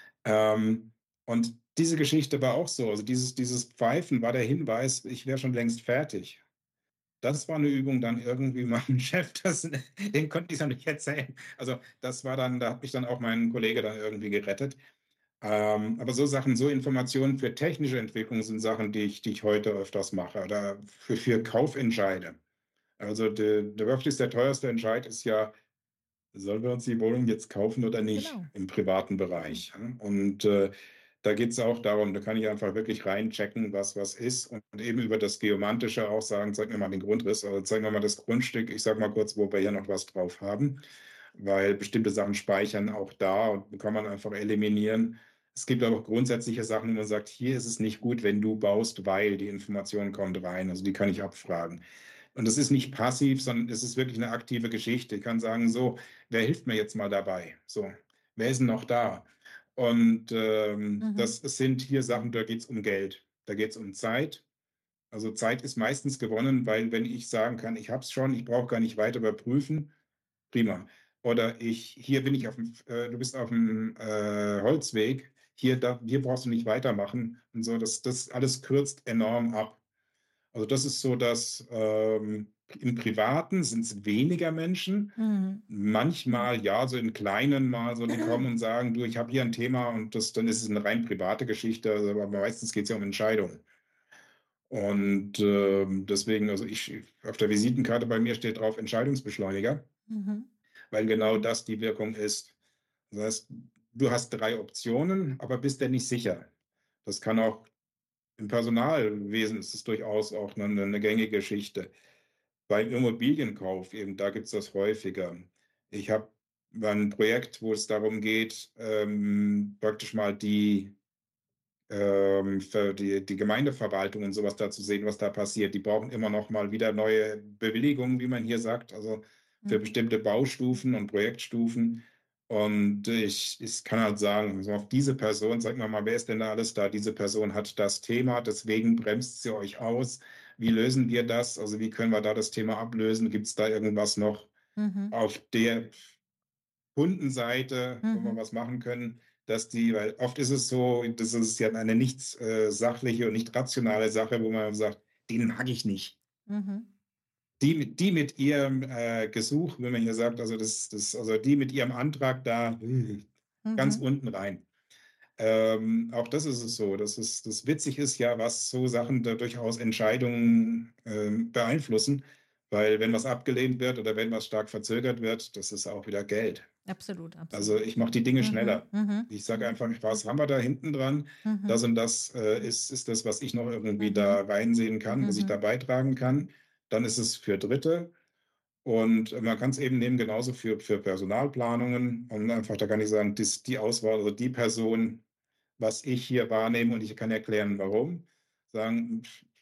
Und diese Geschichte war auch so. Also dieses Pfeifen war der Hinweis, ich wäre schon längst fertig. Das war eine Übung dann irgendwie meinem Chef, den konnte ich dann nicht erzählen. Also das war dann, da hat mich dann auch mein Kollege dann irgendwie gerettet. Aber so Sachen, so Informationen für technische Entwicklung sind Sachen, die ich heute öfters mache oder für Kaufentscheide. Also wirklich der teuerste Entscheid ist ja, sollen wir uns die Wohnung jetzt kaufen oder nicht Genau. im privaten Bereich? Und da geht es auch darum, da kann ich einfach wirklich reinchecken, was ist und eben über das Geomantische auch sagen, zeig mir mal den Grundriss, also zeig mir mal das Grundstück, ich sage mal kurz, wo wir hier noch was drauf haben, weil bestimmte Sachen speichern auch da und kann man einfach eliminieren. Es gibt aber auch grundsätzliche Sachen, wo man sagt, hier ist es nicht gut, wenn du baust, weil die Information kommt rein, also die kann ich abfragen. Und das ist nicht passiv, sondern es ist wirklich eine aktive Geschichte. Ich kann sagen, so, wer hilft mir jetzt mal dabei? So, wer ist denn noch da? Und Mhm. das sind hier Sachen, da geht es um Geld, da geht es um Zeit. Also Zeit ist meistens gewonnen, weil wenn ich sagen kann, ich habe es schon, ich brauche gar nicht weiter überprüfen, prima. Oder hier bin ich du bist auf dem Holzweg, hier brauchst du nicht weitermachen und so, das alles kürzt enorm ab. Also das ist so, dass im Privaten sind es weniger Menschen. Mhm. Manchmal, ja, so in kleinen mal, so die kommen und sagen, du, ich habe hier ein Thema und dann ist es eine rein private Geschichte, also, aber meistens geht es ja um Entscheidungen. Und deswegen, also auf der Visitenkarte bei mir steht drauf Entscheidungsbeschleuniger, Mhm. weil genau das die Wirkung ist. Das heißt, du hast 3 Optionen, aber bist dir nicht sicher. Das kann auch im Personalwesen ist es durchaus auch eine gängige Geschichte. Beim Immobilienkauf eben, da gibt es das häufiger. Ich habe ein Projekt, wo es darum geht, praktisch mal für die Gemeindeverwaltung und sowas da zu sehen, was da passiert. Die brauchen immer noch mal wieder neue Bewilligungen, wie man hier sagt, also für Mhm. bestimmte Baustufen und Projektstufen. Und ich kann halt sagen, so auf diese Person, sag mal, wer ist denn da alles da? Diese Person hat das Thema, deswegen bremst sie euch aus. Wie lösen wir das? Also wie können wir da das Thema ablösen? Gibt es da irgendwas noch Mhm. auf der Kundenseite, wo wir Mhm. was machen können, weil oft ist es so, das ist ja eine nicht sachliche und nicht rationale Sache, wo man sagt, den mag ich nicht. Mhm. Die mit ihrem Gesuch, wenn man hier sagt, also also die mit ihrem Antrag da ganz Mhm. unten rein. Auch das ist es so. Das witzig ist ja, was so Sachen da durchaus Entscheidungen beeinflussen, weil wenn was abgelehnt wird oder wenn was stark verzögert wird, das ist auch wieder Geld. Absolut, Also absolut. ich mache die Dinge Mhm, schneller. mhm, Ich sage mhm, einfach, was haben wir da hinten dran? mhm, Das und das ist das, was ich noch irgendwie mhm, da reinsehen kann, was ich da mhm, beitragen kann. Dann ist es für Dritte. Und man kann es eben nehmen, genauso für Personalplanungen. Und einfach, da kann ich sagen, die Auswahl oder die Person, was ich hier wahrnehme, und ich kann erklären, warum. Sagen,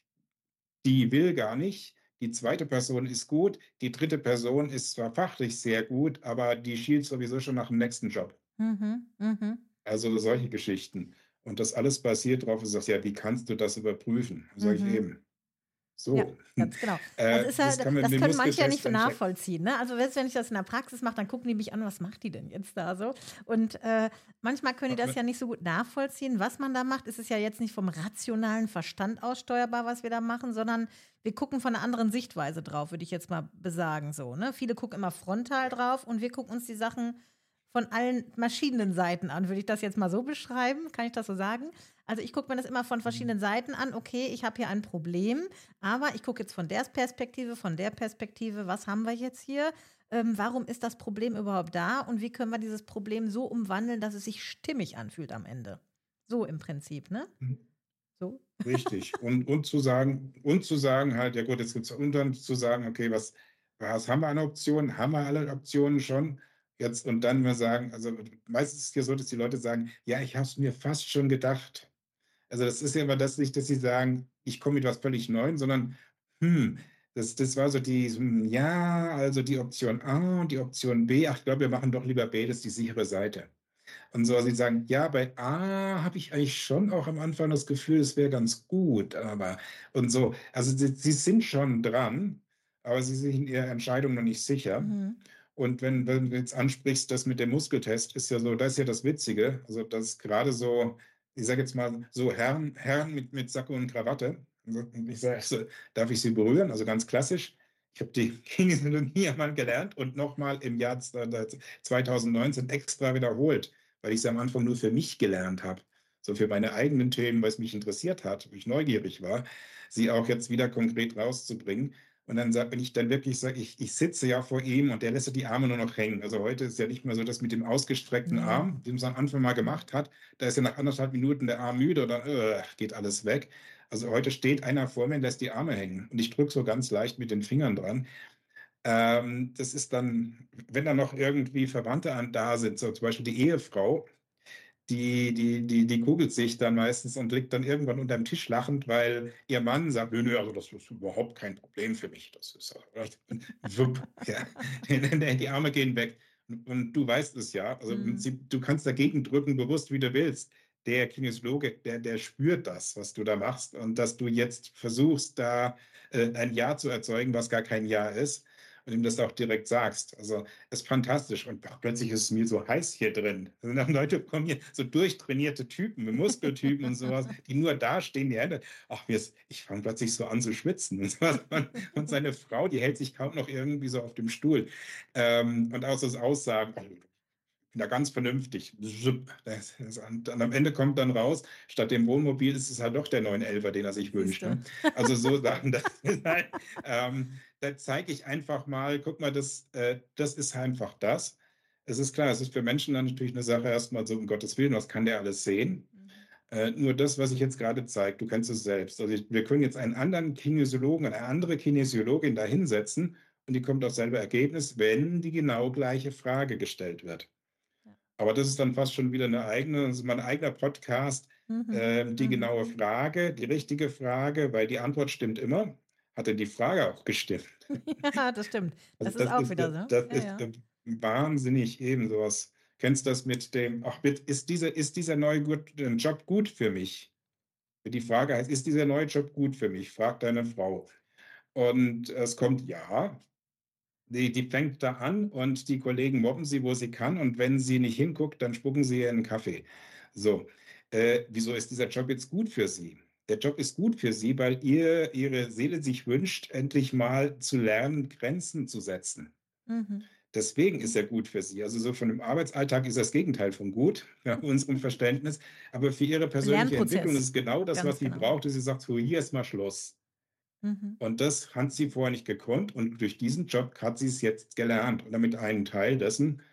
die will gar nicht. Die zweite Person ist gut. Die dritte Person ist zwar fachlich sehr gut, aber die schielt sowieso schon nach dem nächsten Job. mhm, mhm. Also solche Geschichten. Und das alles basiert darauf, du sagst, ja, wie kannst du das überprüfen? Sag ich Mhm. eben. Ja, So, ganz genau. Das ist ja, das kann man mit das dem können manche ja nicht Muskeltest dann checken. nachvollziehen, ne? Also selbst wenn ich das in der Praxis mache, dann gucken die mich an, was macht die denn jetzt da so? Und manchmal können die das ja nicht so gut nachvollziehen, was man da macht. Es ist ja jetzt nicht vom rationalen Verstand aus steuerbar, was wir da machen, sondern wir gucken von einer anderen Sichtweise drauf, würde ich jetzt mal besagen so, ne? Viele gucken immer frontal drauf und wir gucken uns die Sachen von allen verschiedenen Seiten an. Würde ich das jetzt mal so beschreiben? Kann ich das so sagen? Also ich gucke mir das immer von verschiedenen Seiten an. Okay, ich habe hier ein Problem, aber ich gucke jetzt von der Perspektive, von der Perspektive, was haben wir jetzt hier? Warum ist das Problem überhaupt da? Und wie können wir dieses Problem so umwandeln, dass es sich stimmig anfühlt am Ende? So im Prinzip, ne? So. Richtig. Und zu sagen halt, ja gut, jetzt gibt es und dann zu sagen, okay, was haben wir an Optionen? Haben wir alle Optionen schon? Jetzt und dann mal sagen, also meistens ist es ja so, dass die Leute sagen, ja, ich habe es mir fast schon gedacht. Also das ist ja immer das nicht, dass sie sagen, ich komme mit was völlig Neuem, sondern hm, das war so ja, also die Option A und die Option B, ach, ich glaube, wir machen doch lieber B, das ist die sichere Seite. Und so, sie sagen, ja, bei A habe ich eigentlich schon auch am Anfang das Gefühl, es wäre ganz gut, aber und so. Also sie sind schon dran, aber sie sind in ihrer Entscheidung noch nicht sicher. Mhm. Und wenn du jetzt ansprichst, das mit dem Muskeltest, ist ja so, das ist ja das Witzige. Also, das gerade so, ich sage jetzt mal, so Herren mit Sakko und Krawatte. Und ich sage, also, darf ich Sie berühren? Also ganz klassisch. Ich habe die Kinesiologie einmal gelernt und nochmal im Jahr 2019 extra wiederholt, weil ich sie am Anfang nur für mich gelernt habe. So für meine eigenen Themen, weil es mich interessiert hat, wo ich neugierig war, sie auch jetzt wieder konkret rauszubringen. Und dann sagt, wenn ich dann wirklich sage, ich sitze ja vor ihm und der lässt ja die Arme nur noch hängen. Also heute ist ja nicht mehr so, dass mit dem ausgestreckten Nee. Arm, den man am Anfang mal gemacht hat, da ist ja nach 1,5 Minuten der Arm müde und dann geht alles weg. Also heute steht einer vor mir und lässt die Arme hängen. Und ich drücke so ganz leicht mit den Fingern dran. Das ist dann, wenn da noch irgendwie Verwandte an da sind, so zum Beispiel die Ehefrau, die kugelt sich dann meistens und liegt dann irgendwann unterm Tisch lachend, weil ihr Mann sagt, nö, nö, also das ist überhaupt kein Problem für mich. Das ist wupp, ja. Die Arme gehen weg. Und du weißt es ja. Also Mhm. du kannst dagegen drücken, bewusst wie du willst. Der Kinesiologe, der spürt das, was du da machst und dass du jetzt versuchst, da ein Ja zu erzeugen, was gar kein Ja ist und ihm das auch direkt sagst. Also ist fantastisch. Und plötzlich ist es mir so heiß hier drin. Also dann Leute kommen hier, so durchtrainierte Typen, Muskeltypen und sowas, die nur da stehen, die Hände. Ach, ich fange plötzlich so an zu schwitzen. Und, sowas. Und seine Frau, die hält sich kaum noch irgendwie so auf dem Stuhl. Und auch so das Aussagen, bin da ganz vernünftig. Und am Ende kommt dann raus, statt dem Wohnmobil ist es halt doch der 911er, den er sich Siehst wünscht. du. Ne? Also so Sachen, das ist halt, da zeige ich einfach mal, guck mal, das ist einfach das. Es ist klar, es ist für Menschen dann natürlich eine Sache erstmal so, um Gottes Willen, was kann der alles sehen? Mhm. Nur das, was ich jetzt gerade zeige, du kennst es selbst. Also wir können jetzt einen anderen Kinesiologen, eine andere Kinesiologin da hinsetzen und die kommt auf selbe Ergebnis, wenn die genau gleiche Frage gestellt wird. Ja. Aber das ist dann fast schon wieder das ist mein eigener Podcast. Mhm. Die Mhm. genaue Frage, die richtige Frage, weil die Antwort stimmt immer. Hat denn die Frage auch gestimmt? Ja, das stimmt. Also Das ist auch wieder so. das Ja, ist ja. wahnsinnig eben sowas. Kennst du das mit dem, ach, ist dieser neue Job gut für mich? Die Frage heißt, ist dieser neue Job gut für mich? Fragt deine Frau. Und es kommt ja. Die fängt da an und die Kollegen mobben sie, wo sie kann. Und wenn sie nicht hinguckt, dann spucken sie ihr in den Kaffee. So, wieso ist dieser Job jetzt gut für sie? Der Job ist gut für sie, weil ihre Seele sich wünscht, endlich mal zu lernen, Grenzen zu setzen. Mhm. Deswegen ist er gut für sie. Also so von dem Arbeitsalltag ist das Gegenteil von gut, nach unserem Verständnis. Aber für ihre persönliche Entwicklung ist Lernprozess. es genau das, Ganz was sie genau. braucht, dass sie sagt, so, hier ist mal Schluss. Mhm. Und das hat sie vorher nicht gekonnt und durch diesen Job hat sie es jetzt gelernt. Und damit einen Teil dessen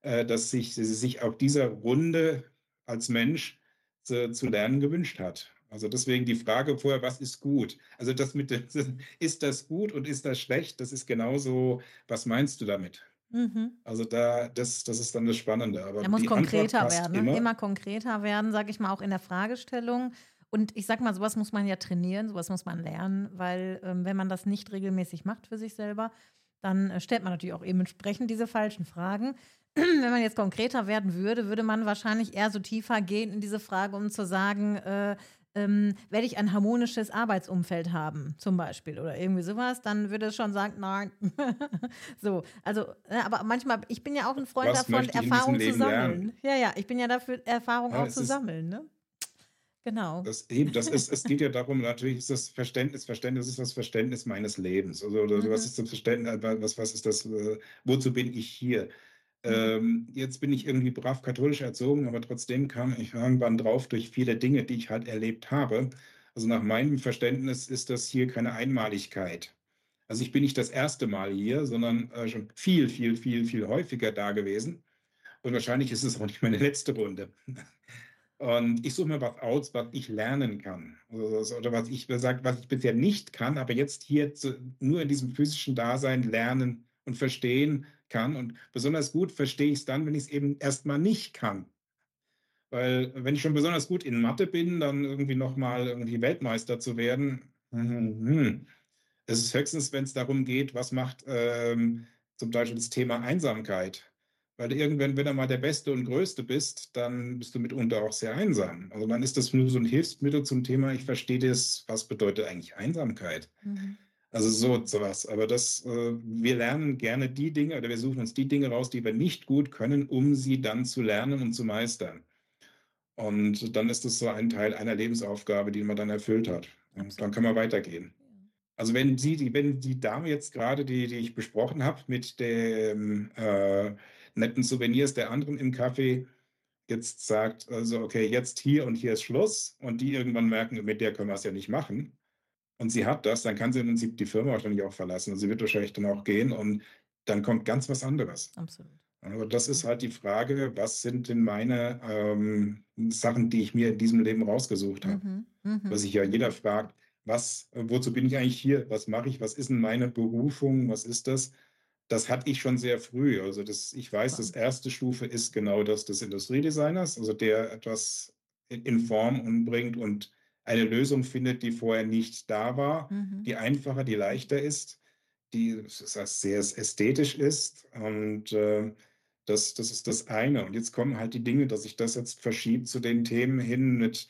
dass sie sich auf dieser Runde als Mensch zu lernen gewünscht hat. Also deswegen die Frage vorher, was ist gut? Also das mit dem, ist das gut und ist das schlecht? Das ist genauso, was meinst du damit? Mhm. Also das ist dann das Spannende. Aber Er muss die Antwort konkreter passt werden, ne? immer. Immer konkreter werden, sage ich mal, auch in der Fragestellung. Und ich sag mal, sowas muss man ja trainieren, sowas muss man lernen, weil wenn man das nicht regelmäßig macht für sich selber, dann stellt man natürlich auch eben entsprechend diese falschen Fragen. Wenn man jetzt konkreter werden würde, würde man wahrscheinlich eher so tiefer gehen in diese Frage, um zu sagen, werde ich ein harmonisches Arbeitsumfeld haben, zum Beispiel, oder irgendwie sowas, dann würde es schon sagen, nein. So, also, aber manchmal, ich bin ja auch ein Freund Was davon, möchte ich in diesem Erfahrung zu Leben lernen? sammeln. Ja, ja, ich bin ja dafür, Erfahrung Ja, auch zu sammeln, ne? Genau. es geht ja darum, natürlich ist Verständnis ist das Verständnis meines Lebens. Also, oder was Mhm. ist das Verständnis, was ist das, wozu bin ich hier? Mhm. Jetzt bin ich irgendwie brav katholisch erzogen, aber trotzdem kam ich irgendwann drauf durch viele Dinge, die ich halt erlebt habe. Also nach meinem Verständnis ist das hier keine Einmaligkeit. Also ich bin nicht das erste Mal hier, sondern schon viel, viel, viel, viel häufiger da gewesen. Und wahrscheinlich ist es auch nicht meine letzte Runde. Und ich suche mir was aus, was ich lernen kann. Oder was ich bisher nicht kann, aber jetzt hier nur in diesem physischen Dasein lernen und verstehen kann. Und besonders gut verstehe ich es dann, wenn ich es eben erstmal nicht kann. Weil wenn ich schon besonders gut in Mathe bin, dann irgendwie nochmal irgendwie Weltmeister zu werden, es ist höchstens, wenn es darum geht, was macht zum Beispiel das Thema Einsamkeit. Weil irgendwann, wenn du mal der Beste und Größte bist, dann bist du mitunter auch sehr einsam. Also dann ist das nur so ein Hilfsmittel zum Thema, ich verstehe das, was bedeutet eigentlich Einsamkeit. Mhm. Also sowas. Aber wir lernen gerne die Dinge oder wir suchen uns die Dinge raus, die wir nicht gut können, um sie dann zu lernen und zu meistern. Und dann ist es so ein Teil einer Lebensaufgabe, die man dann erfüllt hat. Und dann Absolut. kann man weitergehen. Ja. Also wenn die Dame jetzt gerade, die ich besprochen habe, mit den netten Souvenirs der anderen im Café, jetzt sagt, also okay, jetzt hier und hier ist Schluss und die irgendwann merken, mit der können wir es ja nicht machen. Und sie hat das, dann kann sie im Prinzip die Firma wahrscheinlich auch verlassen. Und sie wird wahrscheinlich dann auch gehen und dann kommt ganz was anderes. Absolut. Aber das ist Ja. halt die Frage, was sind denn meine Sachen, die ich mir in diesem Leben rausgesucht habe? Mhm. Was Mhm. sich ja jeder Mhm. fragt, wozu bin ich eigentlich hier? Was mache ich? Was ist denn meine Berufung? Was ist das? Das hatte ich schon sehr früh. Also ich weiß, das Super. erste Stufe ist genau das des Industriedesigners, also der etwas in Form umbringt und eine Lösung findet, die vorher nicht da war, Mhm. die einfacher, die leichter ist, die das heißt, sehr ästhetisch ist. Und das ist das eine. Und jetzt kommen halt die Dinge, dass sich das jetzt verschiebt zu den Themen hin mit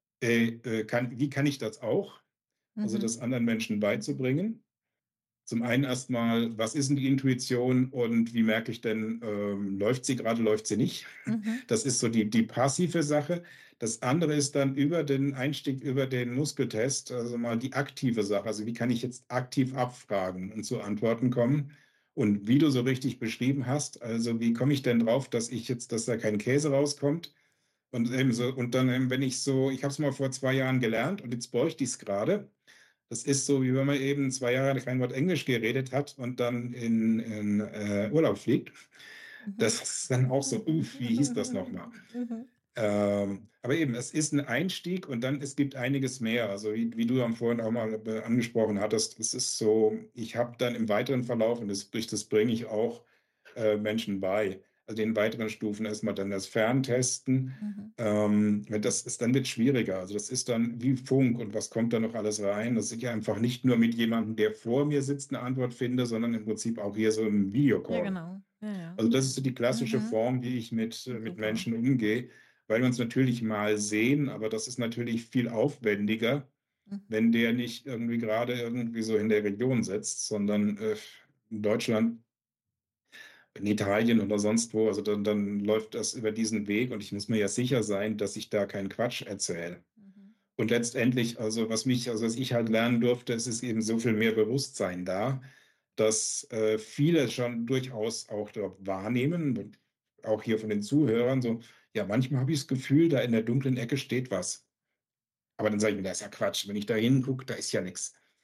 wie kann ich das auch? Also Mhm. das anderen Menschen beizubringen. Zum einen erstmal, was ist denn die Intuition und wie merke ich denn, läuft sie gerade, läuft sie nicht? Mhm. Das ist so die passive Sache. Das andere ist dann über den Einstieg, über den Muskeltest, also mal die aktive Sache. Also wie kann ich jetzt aktiv abfragen und zu Antworten kommen? Und wie du so richtig beschrieben hast, also wie komme ich denn drauf, dass da kein Käse rauskommt? Und eben so, und dann, wenn ich habe es mal vor 2 Jahren gelernt und jetzt bräuchte ich es gerade. Das ist so, wie wenn man eben 2 Jahre kein Wort Englisch geredet hat und dann in Urlaub fliegt. Mhm. Das ist dann auch so, wie hieß das nochmal? Mhm. Aber eben, es ist ein Einstieg und dann es gibt einiges mehr. Also wie du am vorhin auch mal angesprochen hattest, es ist so, ich habe dann im weiteren Verlauf, und durch das bringe ich auch Menschen bei, also den weiteren Stufen erstmal dann das Ferntesten. Mhm. Das ist dann wird schwieriger. Also das ist dann wie Funk und was kommt da noch alles rein? Dass ich einfach nicht nur mit jemandem, der vor mir sitzt, eine Antwort finde, sondern im Prinzip auch hier so im Ja, Videocall. genau. Ja, ja. Also das ist so die klassische Mhm. Form, wie ich mit Super. Menschen umgehe, weil wir uns natürlich mal sehen, aber das ist natürlich viel aufwendiger, Mhm. wenn der nicht irgendwie gerade irgendwie so in der Region sitzt, sondern in Deutschland, in Italien oder sonst wo. Also dann läuft das über diesen Weg und ich muss mir ja sicher sein, dass ich da keinen Quatsch erzähle. Mhm. Und letztendlich, was ich halt lernen durfte, es ist eben so viel mehr Bewusstsein da, dass viele schon durchaus auch dort wahrnehmen, und auch hier von den Zuhörern, so, ja, manchmal habe ich das Gefühl, da in der dunklen Ecke steht was. Aber dann sage ich mir, das ist ja Quatsch. Wenn ich da hingucke, da ist ja nichts.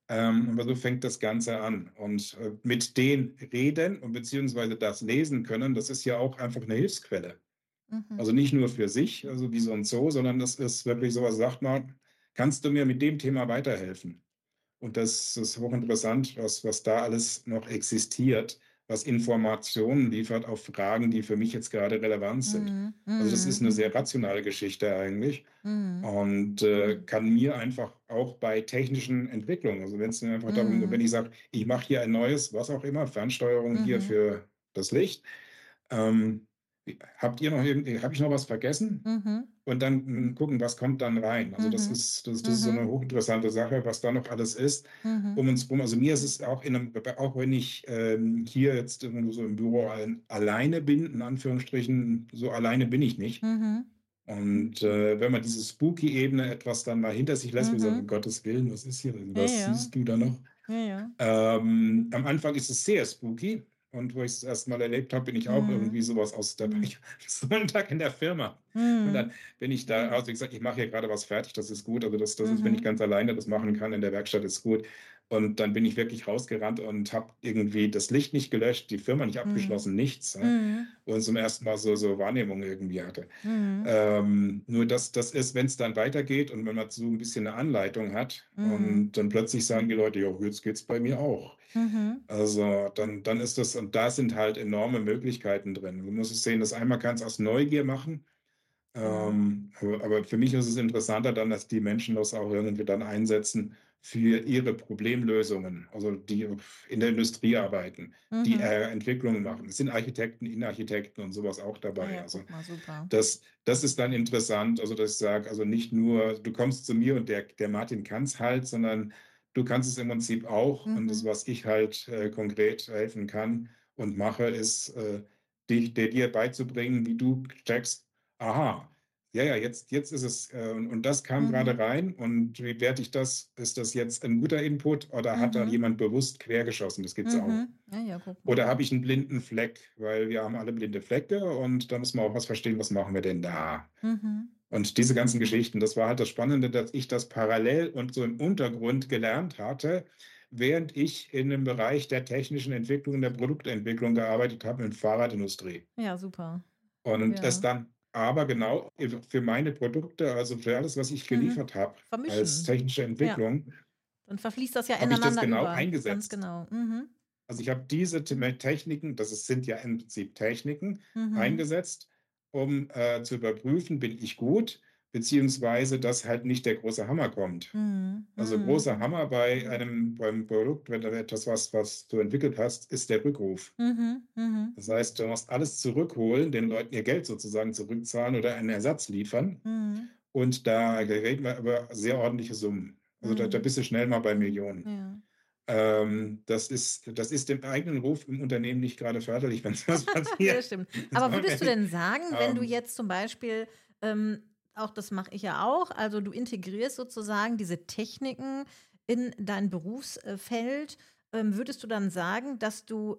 Aber so fängt das Ganze an. Und mit den Reden und beziehungsweise das lesen können, das ist ja auch einfach eine Hilfsquelle. Mhm. Also nicht nur für sich, also wie so ein Zoo, sondern das ist wirklich sowas, sagt man, kannst du mir mit dem Thema weiterhelfen? Und das ist hochinteressant, was da alles noch existiert, was Informationen liefert auf Fragen, die für mich jetzt gerade relevant sind. Mhm. Also das ist eine Mhm. sehr rationale Geschichte eigentlich Mhm. und kann mir einfach auch bei technischen Entwicklungen, also wenn es mir einfach darum geht, wenn Mhm. ich sage, ich mache hier ein neues, was auch immer, Fernsteuerung hier Mhm. für das Licht, ähm, habe ich noch was vergessen? Mhm. Und dann gucken, was kommt dann rein. Also das Mhm. ist, das ist so eine Mhm. hochinteressante Sache, was da noch alles ist Mhm. um uns rum. Also mir ist es auch auch wenn ich hier jetzt irgendwo so im Büro alleine bin, in Anführungsstrichen, so alleine bin ich nicht. Mhm. Und wenn man diese Spooky-Ebene etwas dann mal hinter sich lässt, wie sagen, um Mhm. Gottes Willen, was ist hier? Ja, Was ja. siehst du da noch? Ja, ja. Am Anfang ist es sehr spooky. Und wo ich es erst mal erlebt habe, bin ich auch Mhm. irgendwie sowas aus der Mhm. ich Sonntag in der Firma. Und dann Mhm. bin ich da, also wie gesagt, ich mache hier gerade was fertig, das ist gut. Also das ist, wenn ich Mhm. ganz alleine das machen kann in der Werkstatt, ist gut. Und dann bin ich wirklich rausgerannt und habe irgendwie das Licht nicht gelöscht, die Firma nicht Mhm. abgeschlossen, nichts. Ja? Mhm. Und zum ersten Mal so Wahrnehmung irgendwie hatte. Mhm. Nur das ist, wenn es dann weitergeht und wenn man so ein bisschen eine Anleitung hat Mhm. und dann plötzlich sagen die Leute, ja, jetzt geht's bei mir auch. Mhm. Also dann ist das, und da sind halt enorme Möglichkeiten drin. Du musst es sehen, das einmal kannst du aus Neugier machen, Ja. aber für mich ist es interessanter dann, dass die Menschen das auch irgendwie dann einsetzen für ihre Problemlösungen, also die in der Industrie arbeiten, die Mhm. Entwicklungen machen. Es sind Architekten, Innenarchitekten und sowas auch Ah dabei. ja, Also guck mal, super. das ist dann interessant, also dass ich sage, also nicht nur, du kommst zu mir und der Martin kann es halt, sondern du kannst es im Prinzip auch. Und das, Mhm. was ich halt konkret helfen kann und mache, ist, dir beizubringen, wie du checkst, aha, ja, ja, jetzt ist es, und das kam gerade Mhm. rein und wie werte ich das? Ist das jetzt ein guter Input oder hat da Mhm. jemand bewusst quergeschossen? Das gibt's auch. Mhm. Ah ja, guck mal. Oder habe ich einen blinden Fleck? Weil wir haben alle blinde Flecke und da muss man auch was verstehen, was machen wir denn da? Mhm. Und diese ganzen Geschichten, das war halt das Spannende, dass ich das parallel und so im Untergrund gelernt hatte, während ich in dem Bereich der technischen Entwicklung, der Produktentwicklung gearbeitet habe in der Fahrradindustrie. Ja, super. Und es Ja. dann aber genau für meine Produkte, also für alles, was ich Mhm. geliefert habe als Vermischen. technische Ja. Entwicklung, Dann verfließt das ja habe ich das ineinander genau über. Ganz eingesetzt. genau. Mhm. Also ich habe diese Techniken, sind ja im Prinzip Techniken, Mhm. eingesetzt, um zu überprüfen, bin ich gut, beziehungsweise dass halt nicht der große Hammer kommt. Mhm. Also Mhm. großer Hammer beim Produkt, wenn du etwas, was du entwickelt hast, ist der Rückruf. Mhm. Mhm. Das heißt, du musst alles zurückholen, den Leuten ihr Geld sozusagen zurückzahlen oder einen Ersatz liefern. Mhm. Und da reden wir über sehr ordentliche Summen. Also da Mhm. bist du schnell mal bei Millionen. Ja. Das ist dem eigenen Ruf im Unternehmen nicht gerade förderlich, wenn sowas Ja, das passiert. stimmt. Das Aber wollen wir würdest du nicht. denn sagen, wenn du Ähm, jetzt zum Beispiel, auch das mache ich ja auch, also du integrierst sozusagen diese Techniken in dein Berufsfeld, würdest du dann sagen, dass du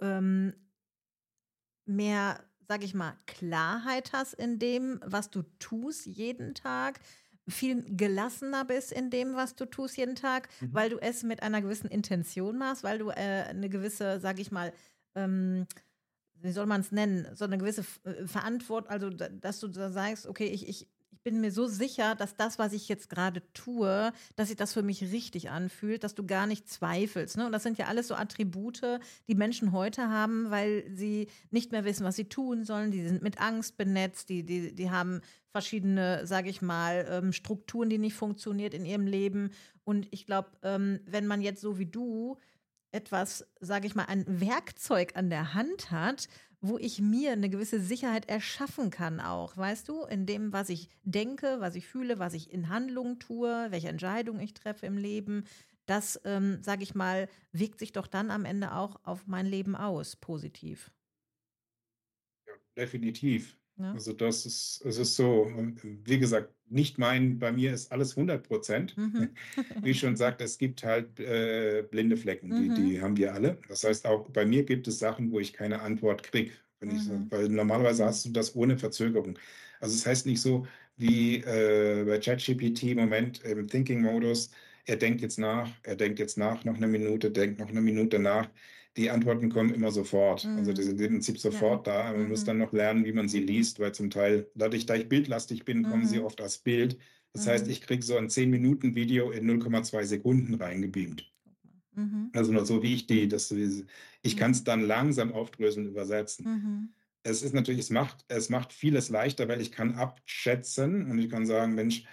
mehr, sage ich mal, Klarheit hast in dem, was du tust jeden Tag, viel gelassener bist in dem, was du tust jeden Tag, mhm. weil du es mit einer gewissen Intention machst, weil du eine gewisse, sage ich mal, ähm, wie soll man es nennen, so eine gewisse Verantwortung, also dass du da sagst, okay, ich bin mir so sicher, dass das, was ich jetzt gerade tue, dass sich das für mich richtig anfühlt, dass du gar nicht zweifelst. Ne? Und das sind ja alles so Attribute, die Menschen heute haben, weil sie nicht mehr wissen, was sie tun sollen. Die sind mit Angst benetzt, die haben verschiedene, sage ich mal, Strukturen, die nicht funktioniert in ihrem Leben. Und ich glaube, wenn man jetzt so wie du etwas, sage ich mal, ein Werkzeug an der Hand hat, wo ich mir eine gewisse Sicherheit erschaffen kann auch, weißt du, in dem, was ich denke, was ich fühle, was ich in Handlungen tue, welche Entscheidungen ich treffe im Leben, das, sage ich mal, wirkt sich doch dann am Ende auch auf mein Leben aus, positiv. Ja, definitiv. Ne? Also es ist so, wie gesagt, nicht bei mir ist alles 100%. Mhm. Wie ich schon sagte, es gibt halt blinde Flecken, die Mhm. haben wir alle. Das heißt, auch bei mir gibt es Sachen, wo ich keine Antwort kriege. Mhm. Weil normalerweise hast du das ohne Verzögerung. Also es heißt nicht so wie bei ChatGPT im Moment im Thinking-Modus, er denkt jetzt nach, noch eine Minute, denkt noch eine Minute nach. Die Antworten kommen immer sofort. Also die sind im Prinzip Ja. sofort da. Man muss dann noch lernen, wie man sie liest, weil zum Teil, dadurch, da ich bildlastig bin, kommen sie oft als Bild. Das heißt, ich kriege so ein 10-Minuten-Video in 0,2 Sekunden reingebeamt. Mhm. Also nur so, wie ich kann es dann langsam aufdröseln, übersetzen. Mhm. Es ist natürlich, es macht vieles leichter, weil ich kann abschätzen und ich kann sagen, Mensch,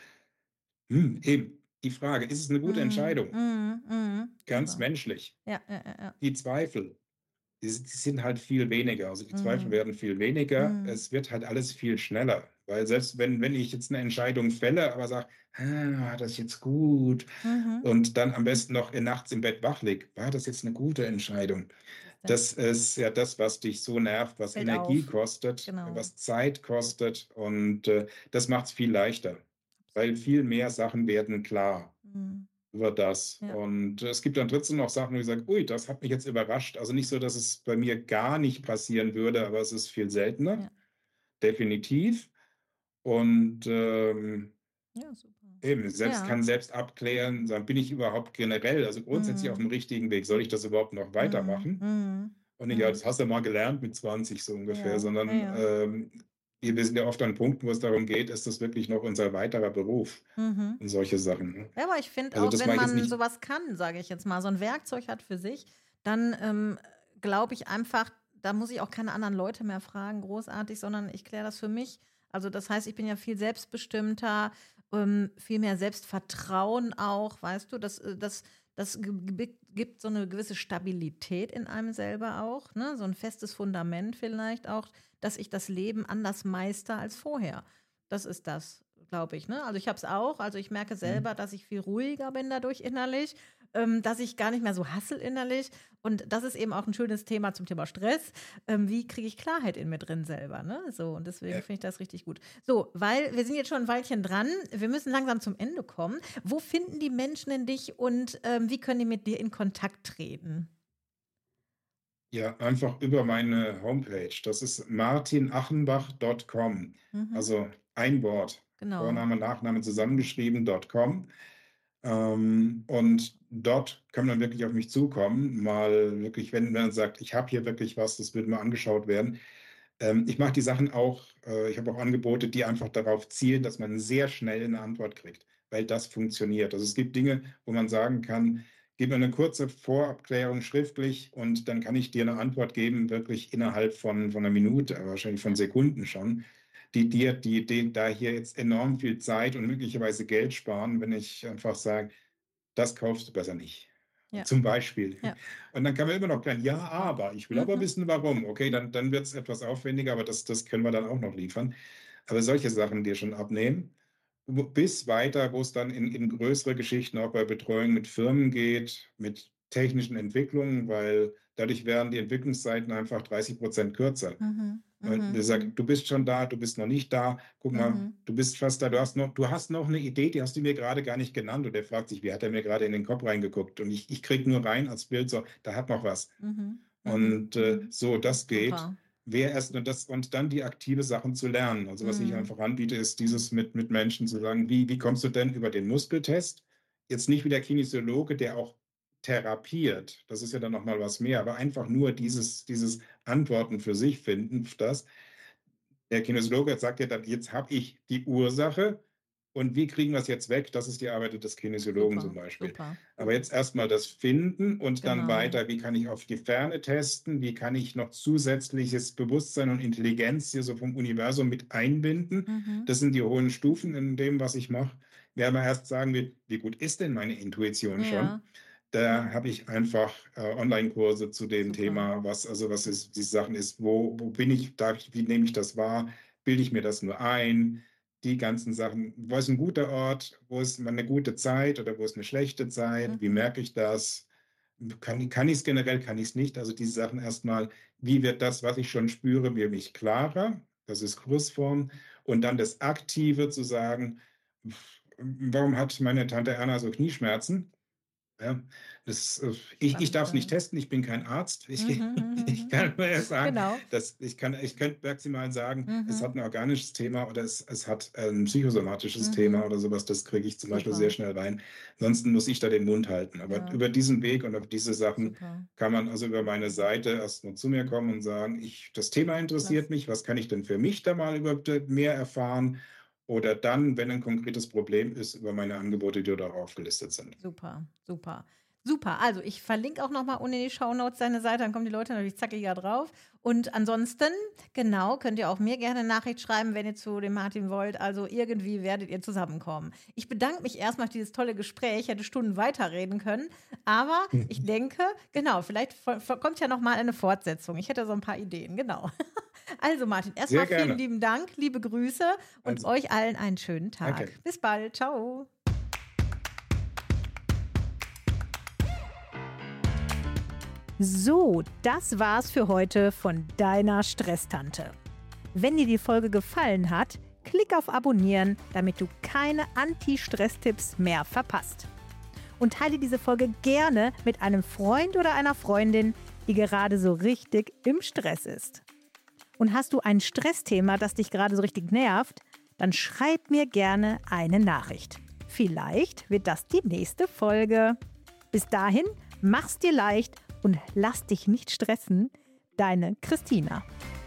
eben, die Frage, ist es eine gute Entscheidung? Ganz Super. menschlich. Ja, ja, ja, ja. Die Zweifel, die sind halt viel weniger. Also die Zweifel werden viel weniger. Mhm. Es wird halt alles viel schneller. Weil selbst wenn ich jetzt eine Entscheidung fälle, aber sage, war das jetzt gut? Mhm. Und dann am besten noch nachts im Bett wach lieg, war das jetzt eine gute Entscheidung? Das ist ja das, was dich so nervt, was Fällt Energie auf. kostet, Genau. was Zeit kostet. Und das macht es viel leichter, weil viel mehr Sachen werden klar Mhm. über das. Ja. Und es gibt dann trotzdem noch Sachen, wo ich sage, ui, das hat mich jetzt überrascht. Also nicht so, dass es bei mir gar nicht passieren würde, aber es ist viel seltener, Ja. definitiv. Und Ja, super. eben, Ja. kann selbst abklären, dann bin ich überhaupt generell, also grundsätzlich auf dem richtigen Weg. Soll ich das überhaupt noch weitermachen? Und nicht, ja, das hast du mal gelernt mit 20 so ungefähr, Ja, sondern ja. wir sind ja oft an Punkten, wo es darum geht, ist das wirklich noch unser weiterer Beruf und solche Sachen. Ne? Ja, aber ich finde Also auch, das wenn mache ich jetzt man nicht. sowas kann, sage ich jetzt mal, so ein Werkzeug hat für sich, dann glaube ich einfach, da muss ich auch keine anderen Leute mehr fragen, großartig, sondern ich kläre das für mich. Also das heißt, ich bin ja viel selbstbestimmter, viel mehr Selbstvertrauen auch, weißt du, das gibt so eine gewisse Stabilität in einem selber auch, ne? So ein festes Fundament vielleicht auch, dass ich das Leben anders meister als vorher. Das ist das, glaube ich, ne? Also ich habe es auch, also ich merke selber, dass ich viel ruhiger bin dadurch innerlich, dass ich gar nicht mehr so hassel innerlich. Und das ist eben auch ein schönes Thema zum Thema Stress. Wie kriege ich Klarheit in mir drin selber, ne? So, und deswegen finde ich das richtig gut. So, weil wir sind jetzt schon ein Weilchen dran, wir müssen langsam zum Ende kommen. Wo finden die Menschen in dich und wie können die mit dir in Kontakt treten? Ja, einfach über meine Homepage. Das ist martinachenbach.com. Also ein Wort. Genau. Vorname, Nachname zusammengeschrieben.com. Und dort kann man wirklich auf mich zukommen. Mal wirklich, wenn man sagt, ich habe hier wirklich was, das würde mal angeschaut werden. Ich mache die Sachen auch, ich habe auch Angebote, die einfach darauf zielen, dass man sehr schnell eine Antwort kriegt, weil das funktioniert. Also es gibt Dinge, wo man sagen kann, gib mir eine kurze Vorabklärung schriftlich und dann kann ich dir eine Antwort geben, wirklich innerhalb von einer Minute, wahrscheinlich von Sekunden schon, die da hier jetzt enorm viel Zeit und möglicherweise Geld sparen, wenn ich einfach sage, das kaufst du besser nicht. Ja. Zum Beispiel. Ja. Und dann kann man immer noch klären, ja, aber ich will aber wissen, warum. Okay, dann wird es etwas aufwendiger, aber das können wir dann auch noch liefern. Aber solche Sachen dir schon abnehmen. Bis weiter, wo es dann in größere Geschichten auch bei Betreuung mit Firmen geht, mit technischen Entwicklungen, weil dadurch werden die Entwicklungszeiten einfach 30% kürzer. Und der sagt, du bist schon da, du bist noch nicht da. Guck mal, du bist fast da, du hast noch eine Idee, die hast du mir gerade gar nicht genannt. Und der fragt sich, wie hat er mir gerade in den Kopf reingeguckt? Und ich kriege nur rein als Bild so, da hat noch was. Und so, das geht. Super. Wer erst und dann die aktive Sachen zu lernen. Also was ich einfach anbiete, ist dieses mit Menschen zu sagen, wie kommst du denn über den Muskeltest? Jetzt nicht wie der Kinesiologe, der auch therapiert. Das ist ja dann nochmal was mehr, aber einfach nur dieses Antworten für sich finden, das. Der Kinesiologe sagt ja dann, jetzt habe ich die Ursache und wie kriegen wir es jetzt weg? Das ist die Arbeit des Kinesiologen zum Beispiel. Super. Aber jetzt erstmal das Finden und dann Genau. weiter, wie kann ich auf die Ferne testen? Wie kann ich noch zusätzliches Bewusstsein und Intelligenz hier so vom Universum mit einbinden? Das sind die hohen Stufen in dem, was ich mache. Wer aber erst sagen will, wie gut ist denn meine Intuition schon? Da habe ich einfach Online-Kurse zu dem Thema, was ist, die Sachen ist, wo bin ich, wie nehme ich das wahr? Bilde ich mir das nur ein? Die ganzen Sachen, wo ist ein guter Ort, wo ist eine gute Zeit oder wo ist eine schlechte Zeit? Wie merke ich das? Kann ich es generell, kann ich es nicht? Also diese Sachen erstmal, wie wird das, was ich schon spüre, für mich klarer? Das ist Kursform. Und dann das Aktive zu sagen, warum hat meine Tante Erna so Knieschmerzen? Ja, ich darf es nicht testen, ich bin kein Arzt. Ich kann nur erst sagen, Genau. ich könnte maximal sagen, es hat Mhm. ein organisches Thema oder es hat ein psychosomatisches Thema Mhm. oder sowas. Das kriege ich zum Beispiel Super. sehr schnell rein. Ansonsten muss ich da den Mund halten. Aber Ja. über diesen Weg und auf diese Sachen Super. kann man also über meine Seite erstmal zu mir kommen und sagen, das Thema interessiert Klasse. mich, was kann ich denn für mich da mal überhaupt mehr erfahren? Oder dann, wenn ein konkretes Problem ist, über meine Angebote, die dort aufgelistet sind. Super, super. Super, also ich verlinke auch nochmal unten in die Shownotes deine Seite, dann kommen die Leute natürlich zackiger drauf. Und ansonsten, genau, könnt ihr auch mir gerne eine Nachricht schreiben, wenn ihr zu dem Martin wollt. Also irgendwie werdet ihr zusammenkommen. Ich bedanke mich erstmal für dieses tolle Gespräch. Ich hätte Stunden weiterreden können. Aber ich denke, genau, vielleicht kommt ja nochmal eine Fortsetzung. Ich hätte so ein paar Ideen, genau. Also Martin, erstmal Sehr gerne. vielen lieben Dank, liebe Grüße und Also, euch allen einen schönen Tag. danke. Bis bald, ciao. So, das war's für heute von deiner Stresstante. Wenn dir die Folge gefallen hat, klick auf Abonnieren, damit du keine Anti-Stress-Tipps mehr verpasst. Und teile diese Folge gerne mit einem Freund oder einer Freundin, die gerade so richtig im Stress ist. Und hast du ein Stressthema, das dich gerade so richtig nervt, dann schreib mir gerne eine Nachricht. Vielleicht wird das die nächste Folge. Bis dahin, mach's dir leicht und lass dich nicht stressen. Deine Christina.